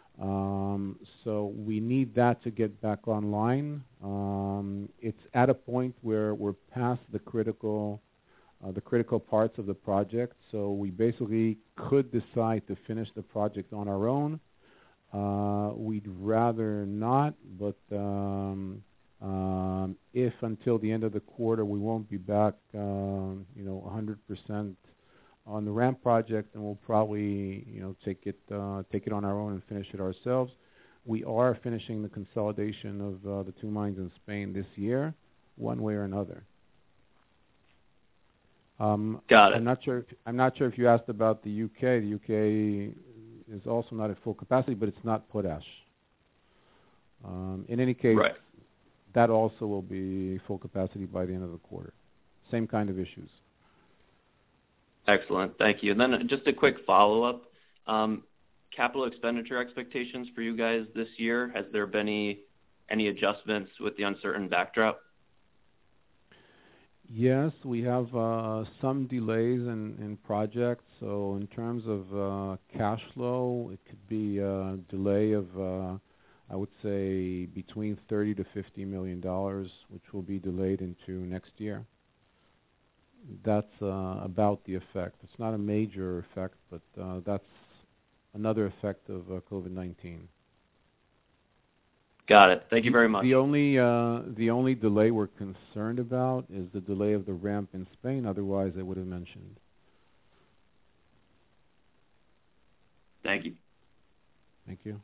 [SPEAKER 3] Um, so we need that to get back online. Um, it's at a point where we're past the critical, uh, the critical parts of the project. So we basically could decide to finish the project on our own. Uh, we'd rather not, but um, um, if until the end of the quarter we won't be back, um, you know, one hundred percent on the ramp project, and we'll probably, you know, take it uh, take it on our own and finish it ourselves. We are finishing the consolidation of uh, the two mines in Spain this year, one way or another. Um,
[SPEAKER 8] Got it.
[SPEAKER 3] I'm not sure. If, I'm not sure if you asked about the U K. The U K is also not at full capacity, but it's not potash. Um, in any case,
[SPEAKER 8] right.
[SPEAKER 3] that also will be full capacity by the end of the quarter. Same kind of issues.
[SPEAKER 8] Excellent. Thank you. And then just a quick follow-up. Um, capital expenditure expectations for you guys this year, has there been any, any adjustments with the uncertain backdrop?
[SPEAKER 3] Yes, we have uh, some delays in, in projects. So in terms of uh, cash flow, it could be a delay of, uh, I would say, between thirty to fifty million dollars, which will be delayed into next year. That's uh, about the effect. It's not a major effect, but uh, that's another effect of uh, COVID nineteen.
[SPEAKER 8] Got it. Thank you very much.
[SPEAKER 3] The only uh, the only delay we're concerned about is the delay of the ramp in Spain. Otherwise, I would have mentioned.
[SPEAKER 8] Thank you.
[SPEAKER 3] Thank you.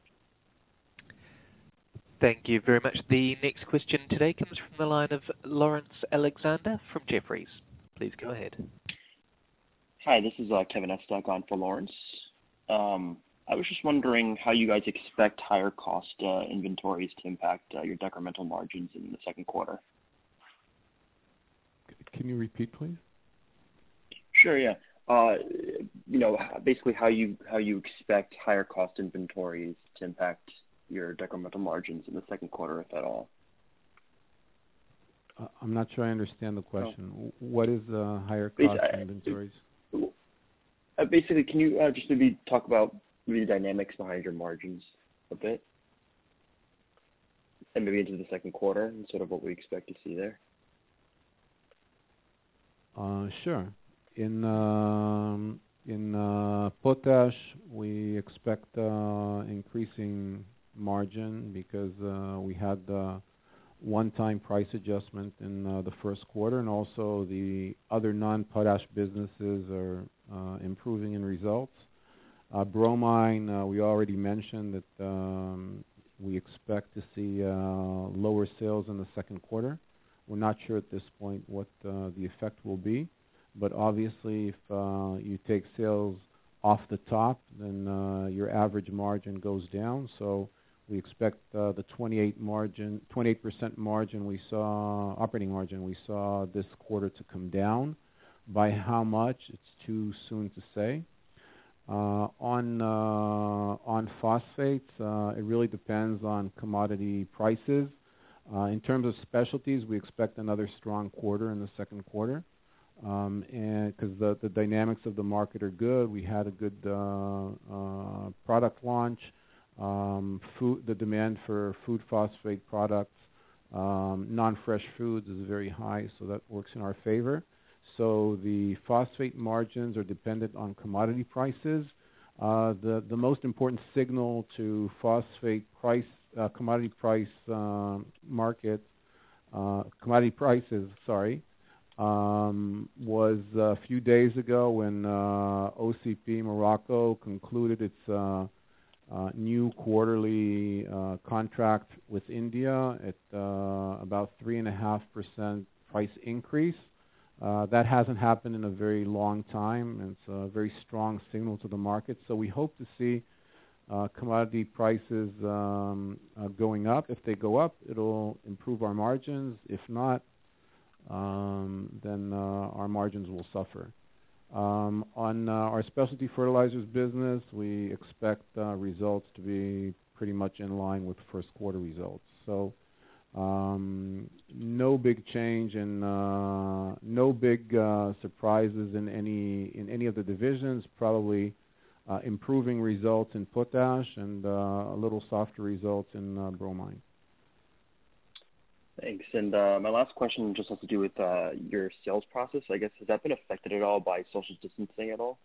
[SPEAKER 1] Thank you very much. The next question today comes from the line of Lawrence Alexander from Jefferies. Please go ahead.
[SPEAKER 9] Hi, this is uh, Kevin Estock on for Lawrence. Um, I was just wondering how you guys expect higher cost uh, inventories to impact uh, your decremental margins in the second quarter.
[SPEAKER 3] Can you repeat, please?
[SPEAKER 9] Sure, yeah. Uh, you know, basically how you how you expect higher cost inventories to impact your decremental margins in the second quarter, if at all.
[SPEAKER 3] Uh, I'm not sure I understand the question. Oh. What is uh, higher cost
[SPEAKER 9] basically,
[SPEAKER 3] inventories?
[SPEAKER 9] Uh, basically, can you uh, just maybe talk about maybe the dynamics behind your margins a bit, and maybe into the second quarter and sort of what we expect to see there?
[SPEAKER 3] Uh, sure. In um, in uh, potash, we expect uh, increasing margin because uh, we had uh, one-time price adjustment in uh, the first quarter, and also the other non-potash businesses are uh, improving in results. Uh, bromine, uh, we already mentioned that um, we expect to see uh, lower sales in the second quarter. We're not sure at this point what uh, the effect will be, but obviously if uh, you take sales off the top, then uh, your average margin goes down. So we expect uh, the twenty-eight margin, twenty-eight percent margin we saw, operating margin we saw this quarter to come down. By how much? It's too soon to say. Uh, on uh, on phosphates, uh, it really depends on commodity prices. Uh, in terms of specialties, we expect another strong quarter in the second quarter, um, and because the, the dynamics of the market are good, we had a good uh, uh, product launch. Um, food, the demand for food phosphate products, um, non-fresh foods is very high, so that works in our favor. So the phosphate margins are dependent on commodity prices. Uh, the the most important signal to phosphate price, uh, commodity price uh, market, uh, commodity prices, sorry, um, was a few days ago when uh, O C P Morocco concluded its uh, uh, new quarterly uh, contract with India at uh, about three and a half percent price increase. Uh, that hasn't happened in a very long time, and it's a very strong signal to the market. So we hope to see uh, commodity prices um, uh, going up. If they go up, it'll improve our margins. If not, um, then uh, our margins will suffer. Um, on uh, our specialty fertilizers business, we expect uh, results to be pretty much in line with first quarter results. So um, no big change and uh, no big uh, surprises in any in any of the divisions. Probably uh, improving results in potash and uh, a little softer results in uh, bromine.
[SPEAKER 9] Thanks. And uh, my last question just has to do with uh, your sales process. I guess, has that been affected at all by social distancing at all?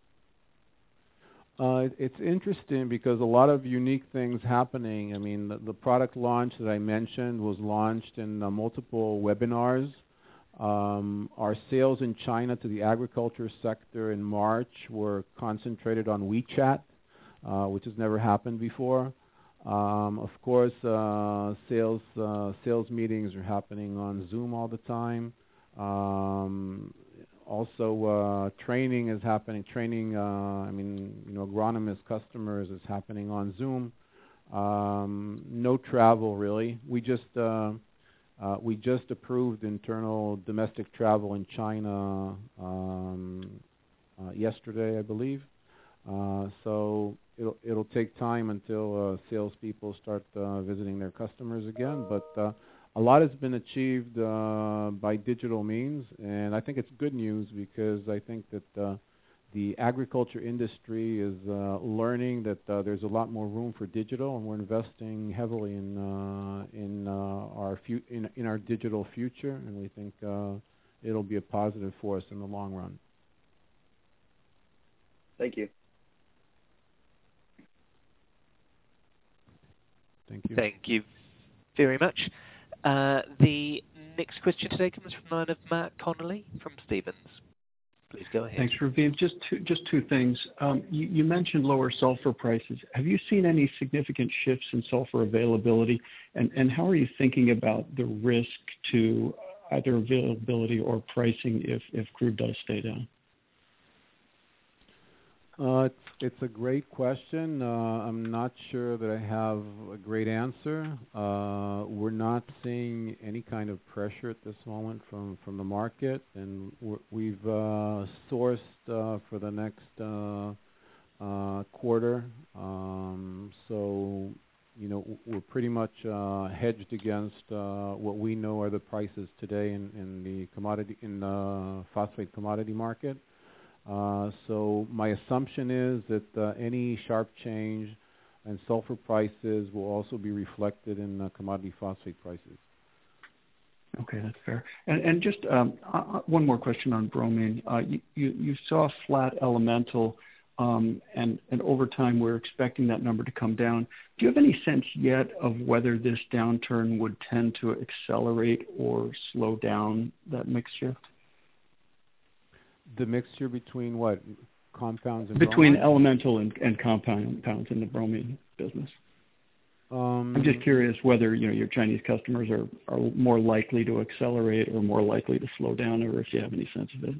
[SPEAKER 3] Uh, it's interesting because a lot of unique things happening. I mean, the, the product launch that I mentioned was launched in uh, multiple webinars. Um, our sales in China to the agriculture sector in March were concentrated on WeChat, uh, which has never happened before. Um, of course, uh, sales uh, sales meetings are happening on Zoom all the time. Um, also, uh, training is happening. Training, uh, I mean, you know, agronomist customers is happening on Zoom. Um, no travel really. We just uh, uh, we just approved internal domestic travel in China um, uh, yesterday, I believe. Uh, so it'll it'll take time until uh, salespeople start uh, visiting their customers again. But uh, a lot has been achieved uh, by digital means, and I think it's good news because I think that uh, the agriculture industry is uh, learning that uh, there's a lot more room for digital, and we're investing heavily in uh, in uh, our fu- in in our digital future, and we think uh, it'll be a positive for us in the long run.
[SPEAKER 9] Thank you.
[SPEAKER 3] Thank you.
[SPEAKER 1] Thank you very much. Uh, the next question today comes from the line of Matt Connolly from Stephens. Please go ahead.
[SPEAKER 10] Thanks, Raviv. Just two, just two things. Um, you, you mentioned lower sulfur prices. Have you seen any significant shifts in sulfur availability? And, and how are you thinking about the risk to either availability or pricing if, if crude does stay down?
[SPEAKER 3] Uh, it's, it's a great question. Uh, I'm not sure that I have a great answer. Uh, we're not seeing any kind of pressure at this moment from, from the market, and we're, we've uh, sourced uh, for the next uh, uh, quarter. Um, so, you know, we're pretty much uh, hedged against uh, what we know are the prices today in, in the commodity in the phosphate commodity market. Uh, so my assumption is that uh, any sharp change in sulfur prices will also be reflected in uh, commodity phosphate prices.
[SPEAKER 10] Okay, that's fair. And, and just um, uh, one more question on bromine. Uh, you, you, you saw flat elemental, um, and, and over time we're expecting that number to come down. Do you have any sense yet of whether this downturn would tend to accelerate or slow down that mix shift?
[SPEAKER 3] The mixture between what? Compounds and
[SPEAKER 10] Between
[SPEAKER 3] bromine?
[SPEAKER 10] elemental and, and compounds in the bromine business.
[SPEAKER 3] Um,
[SPEAKER 10] I'm just curious whether, you know, your Chinese customers are, are more likely to accelerate or more likely to slow down, or if you have any sense of it.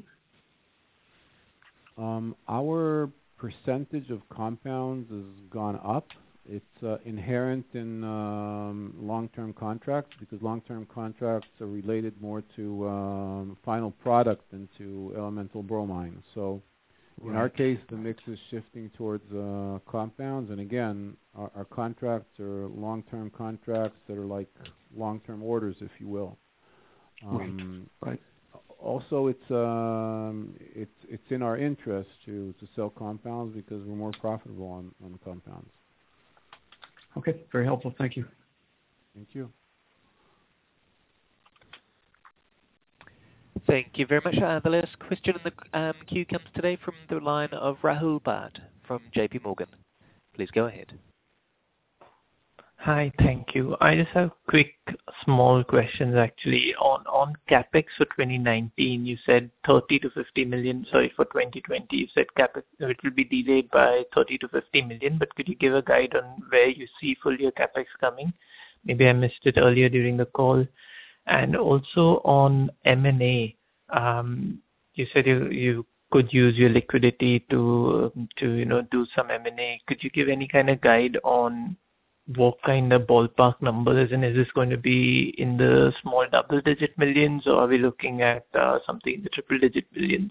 [SPEAKER 3] Um, our percentage of compounds has gone up. It's uh, inherent in um, long-term contracts because long-term contracts are related more to um, final product than to elemental bromine. So in
[SPEAKER 10] Right.
[SPEAKER 3] our case, the mix is shifting towards uh, compounds. And again, our, our contracts are long-term contracts that are like long-term orders, if you will. Um,
[SPEAKER 10] right. Right.
[SPEAKER 3] Also, it's um, it's it's in our interest to, to sell compounds because we're more profitable on, on the compounds.
[SPEAKER 10] Okay, very helpful. Thank you.
[SPEAKER 3] Thank you.
[SPEAKER 1] Thank you very much. Uh, the last question in the um, queue comes today from the line of Rahul Bhatt from J P Morgan. Please go ahead.
[SPEAKER 11] Hi, thank you. I just have quick, small questions actually. On on CapEx for twenty nineteen, you said thirty to fifty million. Sorry, for twenty twenty, you said CapEx, it will be delayed by thirty to fifty million, but could you give a guide on where you see full year CapEx coming? Maybe I missed it earlier during the call. And also on M and A, um, you said you you could use your liquidity to, to you know, do some M and A. Could you give any kind of guide on what kind of ballpark numbers, and is this going to be in the small double-digit millions, or are we looking at uh, something in the triple-digit millions?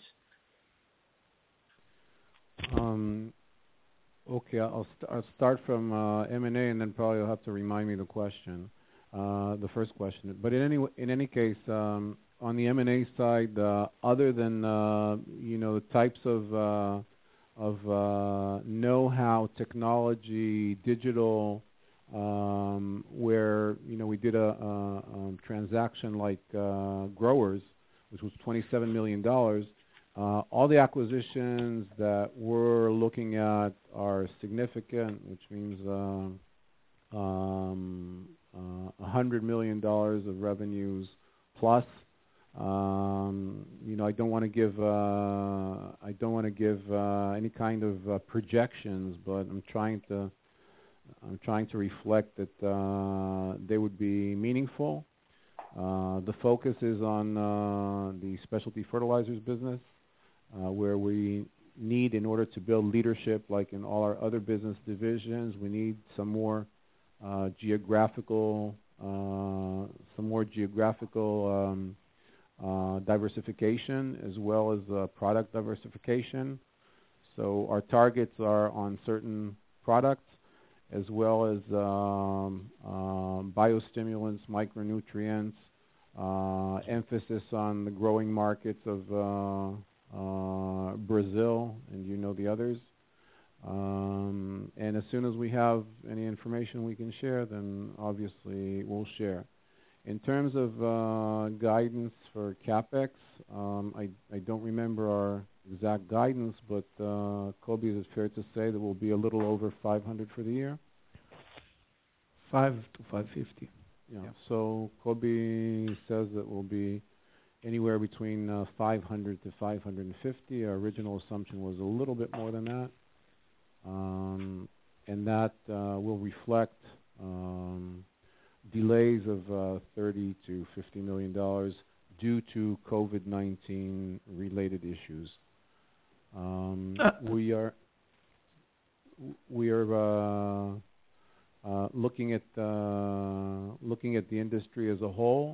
[SPEAKER 3] Um, okay, I'll, st- I'll start from uh, M and A, and then probably you'll have to remind me the question, uh, the first question. But in any in any case, um, on the M and A side, uh, other than uh, you know the types of uh, of uh, know-how, technology, digital. Um, where you know we did a, a, a transaction like uh, Growers, which was twenty-seven million dollars. Uh, all the acquisitions that we're looking at are significant, which means uh, um, uh, one hundred million dollars of revenues plus. Um, you know, I don't want to give uh, I don't want to give uh, any kind of uh, projections, but I'm trying to. I'm trying to reflect that uh, they would be meaningful. Uh, the focus is on uh, the specialty fertilizers business, uh, where we need, in order to build leadership, like in all our other business divisions, we need some more uh, geographical, uh, some more geographical um, uh, diversification, as well as uh, product diversification. So our targets are on certain products, as well as um, uh, biostimulants, micronutrients, uh, emphasis on the growing markets of uh, uh, Brazil, and you know the others. Um, and as soon as we have any information we can share, then obviously we'll share. In terms of uh, guidance for CapEx, um, I, I don't remember our exact guidance, but uh, Kobe, is it fair to say that we'll be a little over five hundred for the year?
[SPEAKER 10] Five to five fifty.
[SPEAKER 3] Yeah.
[SPEAKER 10] Yeah.
[SPEAKER 3] So Kobe says that we'll be anywhere between uh, five hundred to five hundred fifty. Our original assumption was a little bit more than that, um, and that uh, will reflect um, delays of uh, thirty to fifty million dollars due to COVID nineteen related issues. Um, uh. We are we are uh, uh, looking at uh, looking at the industry as a whole,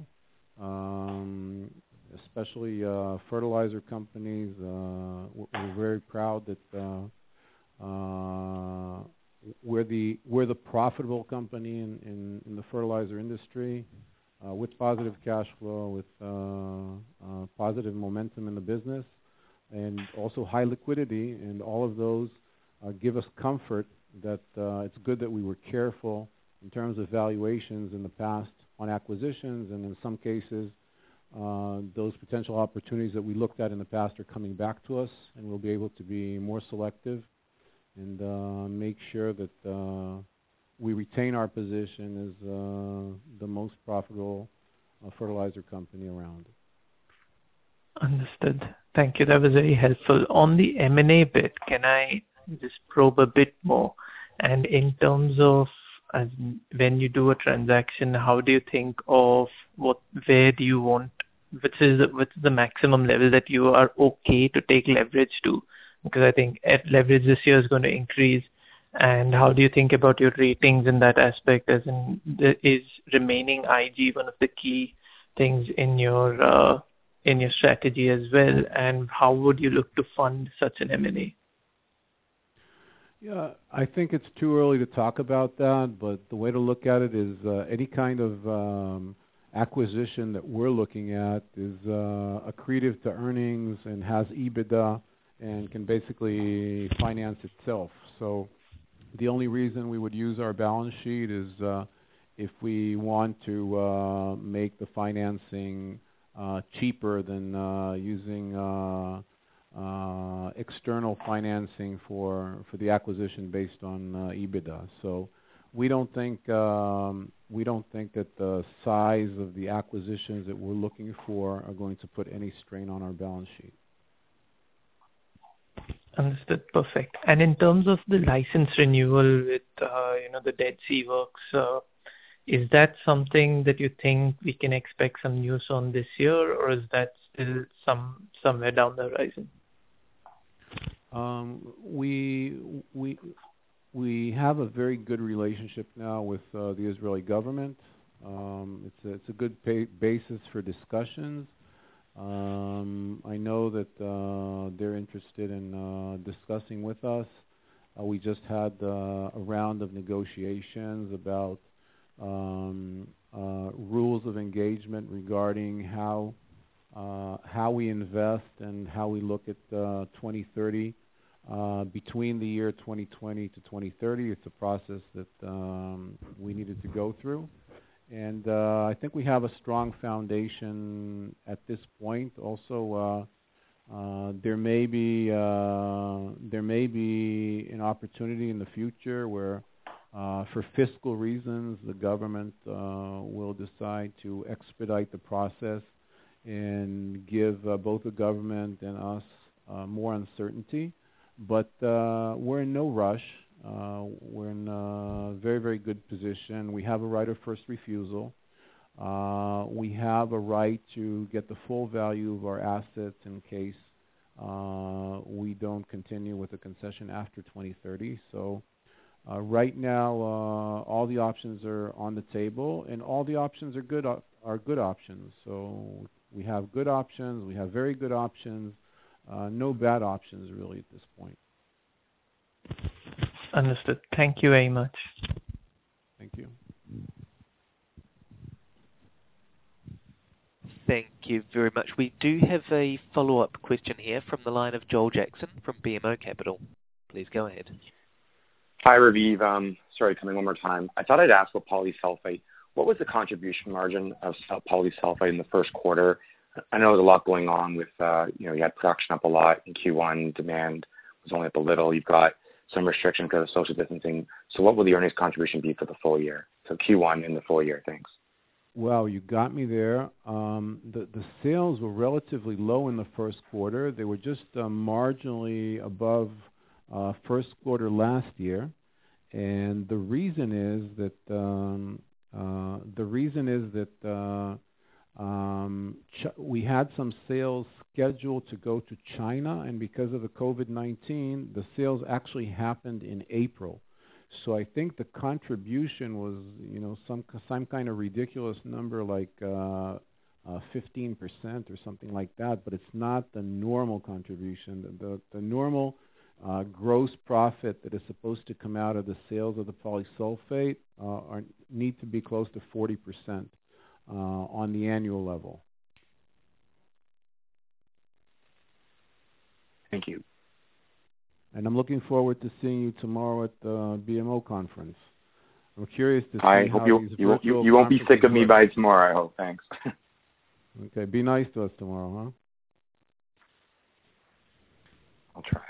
[SPEAKER 3] um, especially uh, fertilizer companies. Uh, we're very proud that uh, uh, we're the we're the profitable company in, in, in the fertilizer industry, uh, with positive cash flow, with uh, uh, positive momentum in the business, and also high liquidity, and all of those uh, give us comfort that uh, it's good that we were careful in terms of valuations in the past on acquisitions, and in some cases, uh, those potential opportunities that we looked at in the past are coming back to us, and we'll be able to be more selective and uh, make sure that uh, we retain our position as uh, the most profitable uh, fertilizer company around.
[SPEAKER 11] Understood. Thank you. That was very helpful. On the M and A bit, can I just probe a bit more? And in terms of as when you do a transaction, how do you think of what, where do you want, which is what's the maximum level that you are okay to take leverage to? Because I think at leverage this year is going to increase. And how do you think about your ratings in that aspect? As in, is remaining I G one of the key things in your uh, in your strategy as well? And how would you look to fund such an M and A?
[SPEAKER 3] Yeah, I think it's too early to talk about that, but the way to look at it is uh, any kind of um, acquisition that we're looking at is uh, accretive to earnings and has EBITDA and can basically finance itself. So the only reason we would use our balance sheet is uh, if we want to uh, make the financing uh, cheaper than uh, using uh, uh, external financing for, for the acquisition based on uh, EBITDA. So we don't think um, we don't think that the size of the acquisitions that we're looking for are going to put any strain on our balance sheet.
[SPEAKER 11] Understood. Perfect. And in terms of the license renewal with, uh, you know, the Dead Sea Works, uh, is that something that you think we can expect some news on this year, or is that still some somewhere down the horizon?
[SPEAKER 3] Um, we we we have a very good relationship now with uh, the Israeli government. Um, it's a, it's a good pay basis for discussions. Um, I know that uh, they're interested in uh, discussing with us. Uh, we just had uh, a round of negotiations about um, uh, rules of engagement regarding how uh, how we invest and how we look at uh, twenty thirty. Uh, between the year twenty twenty to twenty thirty, it's a process that um, we needed to go through. And uh, I think we have a strong foundation at this point. Also, uh, uh, there may be uh, there may be an opportunity in the future where, uh, for fiscal reasons, the government uh, will decide to expedite the process and give uh, both the government and us uh, more uncertainty. But uh, we're in no rush. Uh, we're in a very, very good position. We have a right of first refusal. Uh, we have a right to get the full value of our assets in case uh, we don't continue with the concession after twenty thirty. So uh, right now, uh, all the options are on the table, and all the options are good op- are good options. So we have good options, we have very good options, uh, no bad options really at this point.
[SPEAKER 11] Understood. Thank you very much.
[SPEAKER 3] Thank you.
[SPEAKER 1] Thank you very much. We do have a follow-up question here from the line of Joel Jackson from B M O Capital. Please go ahead.
[SPEAKER 5] Hi, Raviv. Um, sorry, coming one more time. I thought I'd ask about polysulfate. What was the contribution margin of polysulfate in the first quarter? I know there's a lot going on with, uh, you know, you had production up a lot in Q one, demand was only up a little. You've got some restriction because of social distancing. So what will the earnings contribution be for the full year? So Q one in the full year, thanks.
[SPEAKER 3] Well, you got me there. Um, the, the sales were relatively low in the first quarter. They were just uh, marginally above uh, first quarter last year. And the reason is that um, uh, the reason is that uh, um, ch- we had some sales scheduled to go to China, and because of the COVID nineteen, the sales actually happened in April. So I think the contribution was, you know, some some kind of ridiculous number like uh, uh, fifteen percent or something like that, but it's not the normal contribution. The, the, the normal uh, gross profit that is supposed to come out of the sales of the polysulfate uh, are, need to be close to forty percent uh, on the annual level.
[SPEAKER 5] Thank you.
[SPEAKER 3] And I'm looking forward to seeing you tomorrow at the B M O conference. I'm curious to see
[SPEAKER 5] I
[SPEAKER 3] how
[SPEAKER 5] hope you
[SPEAKER 3] these
[SPEAKER 5] you, won't- you,
[SPEAKER 3] virtual
[SPEAKER 5] you won't be sick of me
[SPEAKER 3] conferences
[SPEAKER 5] by tomorrow, I hope. Thanks.
[SPEAKER 3] work. Okay, be nice to us tomorrow, huh?
[SPEAKER 5] I'll try.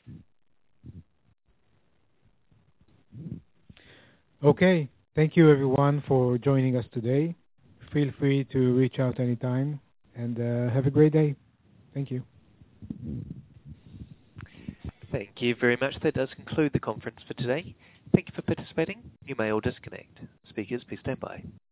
[SPEAKER 2] Okay. Thank you, everyone, for joining us today. Feel free to reach out anytime, and uh, have a great day. Thank you.
[SPEAKER 1] Thank you very much. That does conclude the conference for today. Thank you for participating. You may all disconnect. Speakers, please stand by.